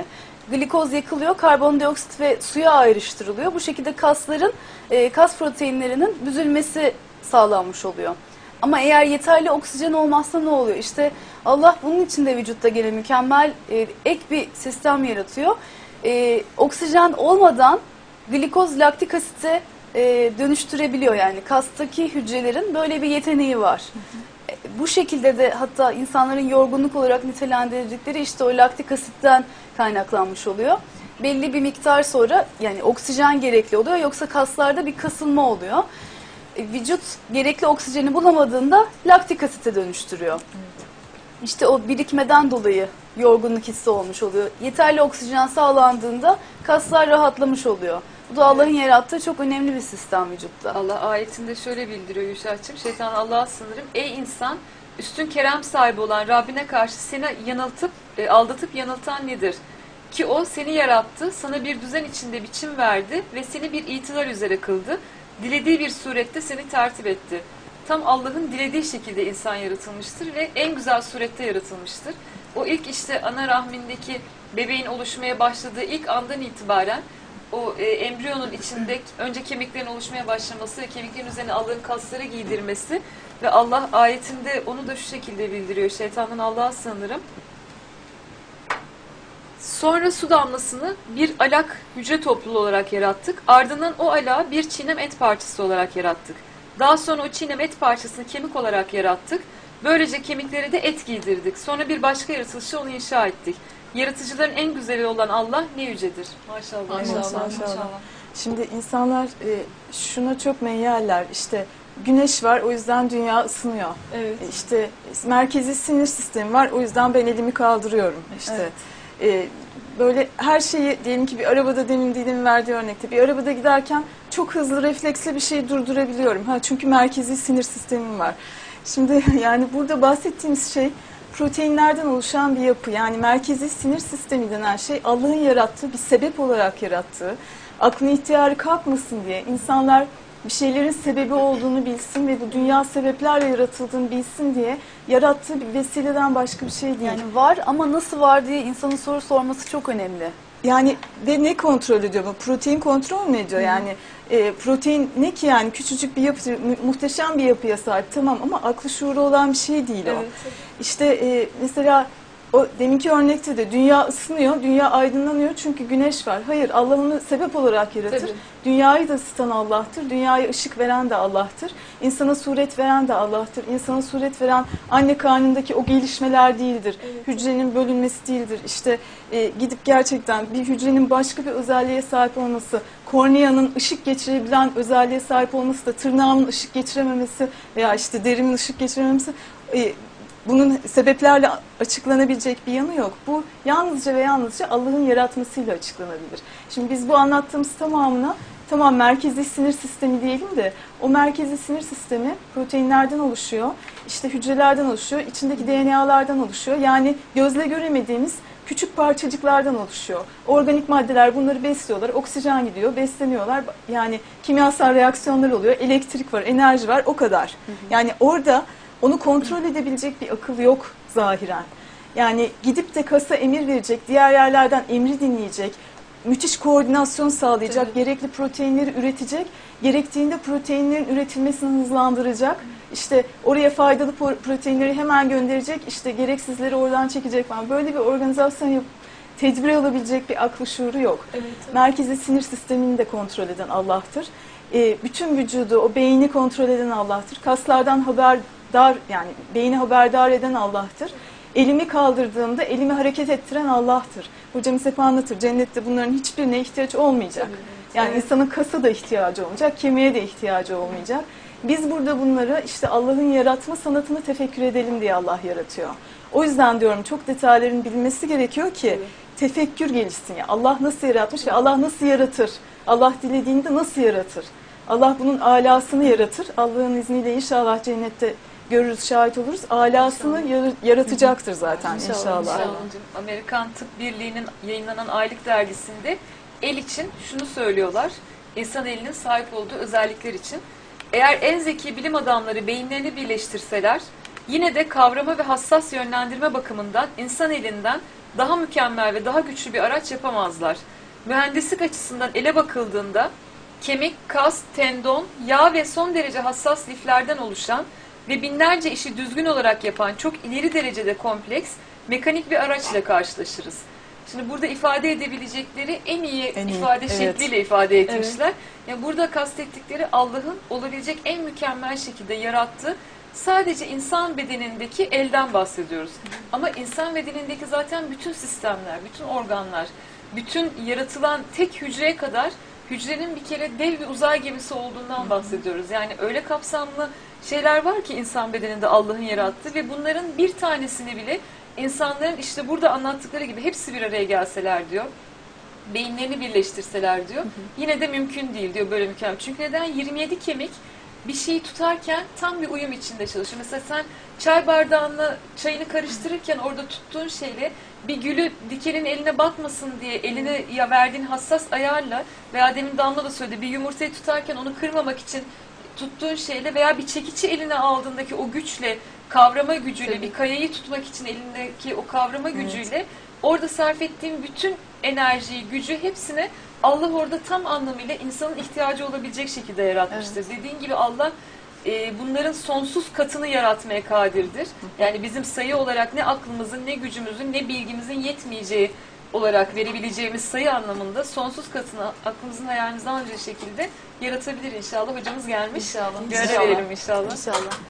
glikoz yakılıyor, karbondioksit ve suya ayrıştırılıyor. Bu şekilde kasların e, kas proteinlerinin büzülmesi sağlanmış oluyor. Ama eğer yeterli oksijen olmazsa ne oluyor? İşte Allah bunun için de vücutta gene mükemmel e, ek bir sistem yaratıyor. E, oksijen olmadan glikoz laktik asite e, dönüştürebiliyor, yani kastaki hücrelerin böyle bir yeteneği var. E, bu şekilde de hatta insanların yorgunluk olarak nitelendirdikleri işte o laktik asitten kaynaklanmış oluyor. Belli bir miktar sonra yani oksijen gerekli oluyor, yoksa kaslarda bir kasılma oluyor. Vücut gerekli oksijeni bulamadığında laktik asite dönüştürüyor. İşte o birikmeden dolayı yorgunluk hissi olmuş oluyor. Yeterli oksijen sağlandığında kaslar rahatlamış oluyor. Bu da Allah'ın yarattığı çok önemli bir sistem vücutta. Allah ayetinde şöyle bildiriyor Yuşa'cığım. Şeytan Allah'a sınırım. Ey insan, üstün kerem sahibi olan Rabbine karşı seni yanıltıp, e, aldatıp yanıltan nedir? Ki o seni yarattı, sana bir düzen içinde biçim verdi ve seni bir itidal üzere kıldı. Dilediği bir surette seni tertip etti. Tam Allah'ın dilediği şekilde insan yaratılmıştır ve en güzel surette yaratılmıştır. O ilk işte ana rahmindeki bebeğin oluşmaya başladığı ilk andan itibaren o e, embriyonun içinde önce kemiklerin oluşmaya başlaması ve kemiklerin üzerine Allah'ın kasları giydirmesi ve Allah ayetinde onu da şu şekilde bildiriyor. Şeytandan Allah'a sığınırım. Sonra su damlasını bir alak hücre topluluğu olarak yarattık. Ardından o alağı bir çiğnem et parçası olarak yarattık. Daha sonra o çiğnem et parçasını kemik olarak yarattık. Böylece kemikleri de et giydirdik. Sonra bir başka yaratılışı onu inşa ettik. Yaratıcıların en güzeli olan Allah ne yücedir. Maşallah. Maşallah. Maşallah. Maşallah. Şimdi insanlar e, şuna çok meyyeller. İşte güneş var, o yüzden dünya ısınıyor. Evet. E, İşte merkezi sinir sistemi var, o yüzden ben elimi kaldırıyorum. İşte Evet. e, böyle her şeyi, diyelim ki bir arabada, demin Didem'in verdiği örnekte bir arabada giderken çok hızlı refleksle bir şeyi durdurabiliyorum. Ha, çünkü merkezi sinir sistemim var. Şimdi yani burada bahsettiğimiz şey proteinlerden oluşan bir yapı. Yani merkezi sinir sistemi denen şey Allah'ın yarattığı, bir sebep olarak yarattığı, aklın ihtiyarı kalkmasın diye insanlar bir şeylerin sebebi olduğunu bilsin ve bu dünya sebeplerle yaratıldığını bilsin diye yarattığı bir vesileden başka bir şey değil. Yani, Yani var ama nasıl var diye insanın soru sorması çok önemli. yani ve ne kontrol ediyor bu? Protein kontrol mü ediyor? Yani e, protein ne ki, yani küçücük bir yapı, mu- muhteşem bir yapıya sahip, tamam, ama aklı şuuru olan bir şey değil o. Evet. İşte e, mesela o deminki örnekte de dünya ısınıyor, dünya aydınlanıyor çünkü güneş var. Hayır, Allah onu sebep olarak yaratır. Tabii. Dünyayı da ısıtan Allah'tır. Dünyaya ışık veren de Allah'tır. İnsana suret veren de Allah'tır. İnsana suret veren anne karnındaki o gelişmeler değildir. Evet. Hücrenin bölünmesi değildir. İşte e, gidip gerçekten bir hücrenin başka bir özelliğe sahip olması, korneanın ışık geçirebilen özelliğe sahip olması da tırnağımın ışık geçirememesi veya işte derimin ışık geçirememesi, e, bunun sebeplerle açıklanabilecek bir yanı yok. Bu yalnızca ve yalnızca Allah'ın yaratmasıyla açıklanabilir. Şimdi biz bu anlattığımız tamamına tamam merkezi sinir sistemi diyelim de o merkezi sinir sistemi proteinlerden oluşuyor, işte hücrelerden oluşuyor, içindeki D N A'lardan oluşuyor. Yani gözle göremediğimiz küçük parçacıklardan oluşuyor. Organik maddeler bunları besliyorlar, oksijen gidiyor, besleniyorlar. Yani kimyasal reaksiyonlar oluyor, elektrik var, enerji var, o kadar. Yani orada onu kontrol edebilecek bir akıl yok zahiren. Yani gidip de kasa emir verecek, diğer yerlerden emri dinleyecek, müthiş koordinasyon sağlayacak, Tabii. gerekli proteinleri üretecek, gerektiğinde proteinlerin üretilmesini hızlandıracak, işte oraya faydalı po- proteinleri hemen gönderecek, işte gereksizleri oradan çekecek falan. Böyle bir organizasyon yapıp tedbir alabilecek bir aklı şuuru yok. Evet. Merkezi sinir sistemini de kontrol eden Allah'tır. E, bütün vücudu, o beyni kontrol eden Allah'tır. Kaslardan haberdar, yani beyni haberdar eden Allah'tır. Elimi kaldırdığımda elimi hareket ettiren Allah'tır. Hocamız hep anlatır. Cennette bunların hiçbirine ihtiyaç olmayacak. Yani Evet. insanın kasa da ihtiyacı olmayacak, kemiğe de ihtiyacı olmayacak. Biz burada bunları işte Allah'ın yaratma sanatını tefekkür edelim diye Allah yaratıyor. O yüzden diyorum çok detayların bilinmesi gerekiyor ki Evet. tefekkür gelişsin. Ya Allah nasıl yaratmış ve Allah nasıl yaratır? Allah dilediğinde nasıl yaratır? Allah bunun alasını yaratır. Allah'ın izniyle inşallah cennette görürüz, şahit oluruz. Alasını yar- yaratacaktır zaten inşallah. İnşallah. İnşallah. Amerikan Tıp Birliği'nin yayınlanan aylık dergisinde el için şunu söylüyorlar. İnsan elinin sahip olduğu özellikler için. Eğer en zeki bilim adamları beyinlerini birleştirseler, yine de kavrama ve hassas yönlendirme bakımından insan elinden daha mükemmel ve daha güçlü bir araç yapamazlar. Mühendislik açısından ele bakıldığında kemik, kas, tendon, yağ ve son derece hassas liflerden oluşan ve binlerce işi düzgün olarak yapan çok ileri derecede kompleks mekanik bir araçla karşılaşırız. Şimdi burada ifade edebilecekleri en iyi En iyi, ifade evet. şekliyle ifade etmişler. Yani burada kastettikleri Allah'ın olabilecek en mükemmel şekilde yarattığı sadece insan bedenindeki elden bahsediyoruz. Ama insan bedenindeki zaten bütün sistemler, bütün organlar, bütün yaratılan tek hücreye kadar hücrenin bir kere dev bir uzay gemisi olduğundan bahsediyoruz. Yani öyle kapsamlı şeyler var ki insan bedeninde Allah'ın yarattığı ve bunların bir tanesini bile insanların işte burada anlattıkları gibi hepsi bir araya gelseler diyor, beyinlerini birleştirseler diyor, yine de mümkün değil diyor böyle mükemmel. Çünkü neden? yirmi yedi kemik bir şeyi tutarken tam bir uyum içinde çalışıyor. Mesela sen çay bardağını, çayını karıştırırken orada tuttuğun şeyle bir gülü dikenin eline batmasın diye eline ya verdiğin hassas ayarla veya demin Damla da söyledi, bir yumurtayı tutarken onu kırmamak için tuttuğun şeyle veya bir çekici eline aldığındaki o güçle, kavrama gücüyle, Tabii. bir kayayı tutmak için elindeki o kavrama gücüyle orada sarf ettiğin bütün enerjiyi, gücü hepsine Allah orada tam anlamıyla insanın ihtiyacı olabilecek şekilde yaratmıştır. Dediğin gibi Allah e, bunların sonsuz katını yaratmaya kadirdir. Yani bizim sayı olarak ne aklımızın, ne gücümüzün, ne bilgimizin yetmeyeceği olarak verebileceğimiz sayı anlamında sonsuz katını aklımızın hayalimizden önce şekilde yaratabilir inşallah. Hocamız gelmiş. İnşallah. Bir ara İnşallah. verelim inşallah. İnşallah.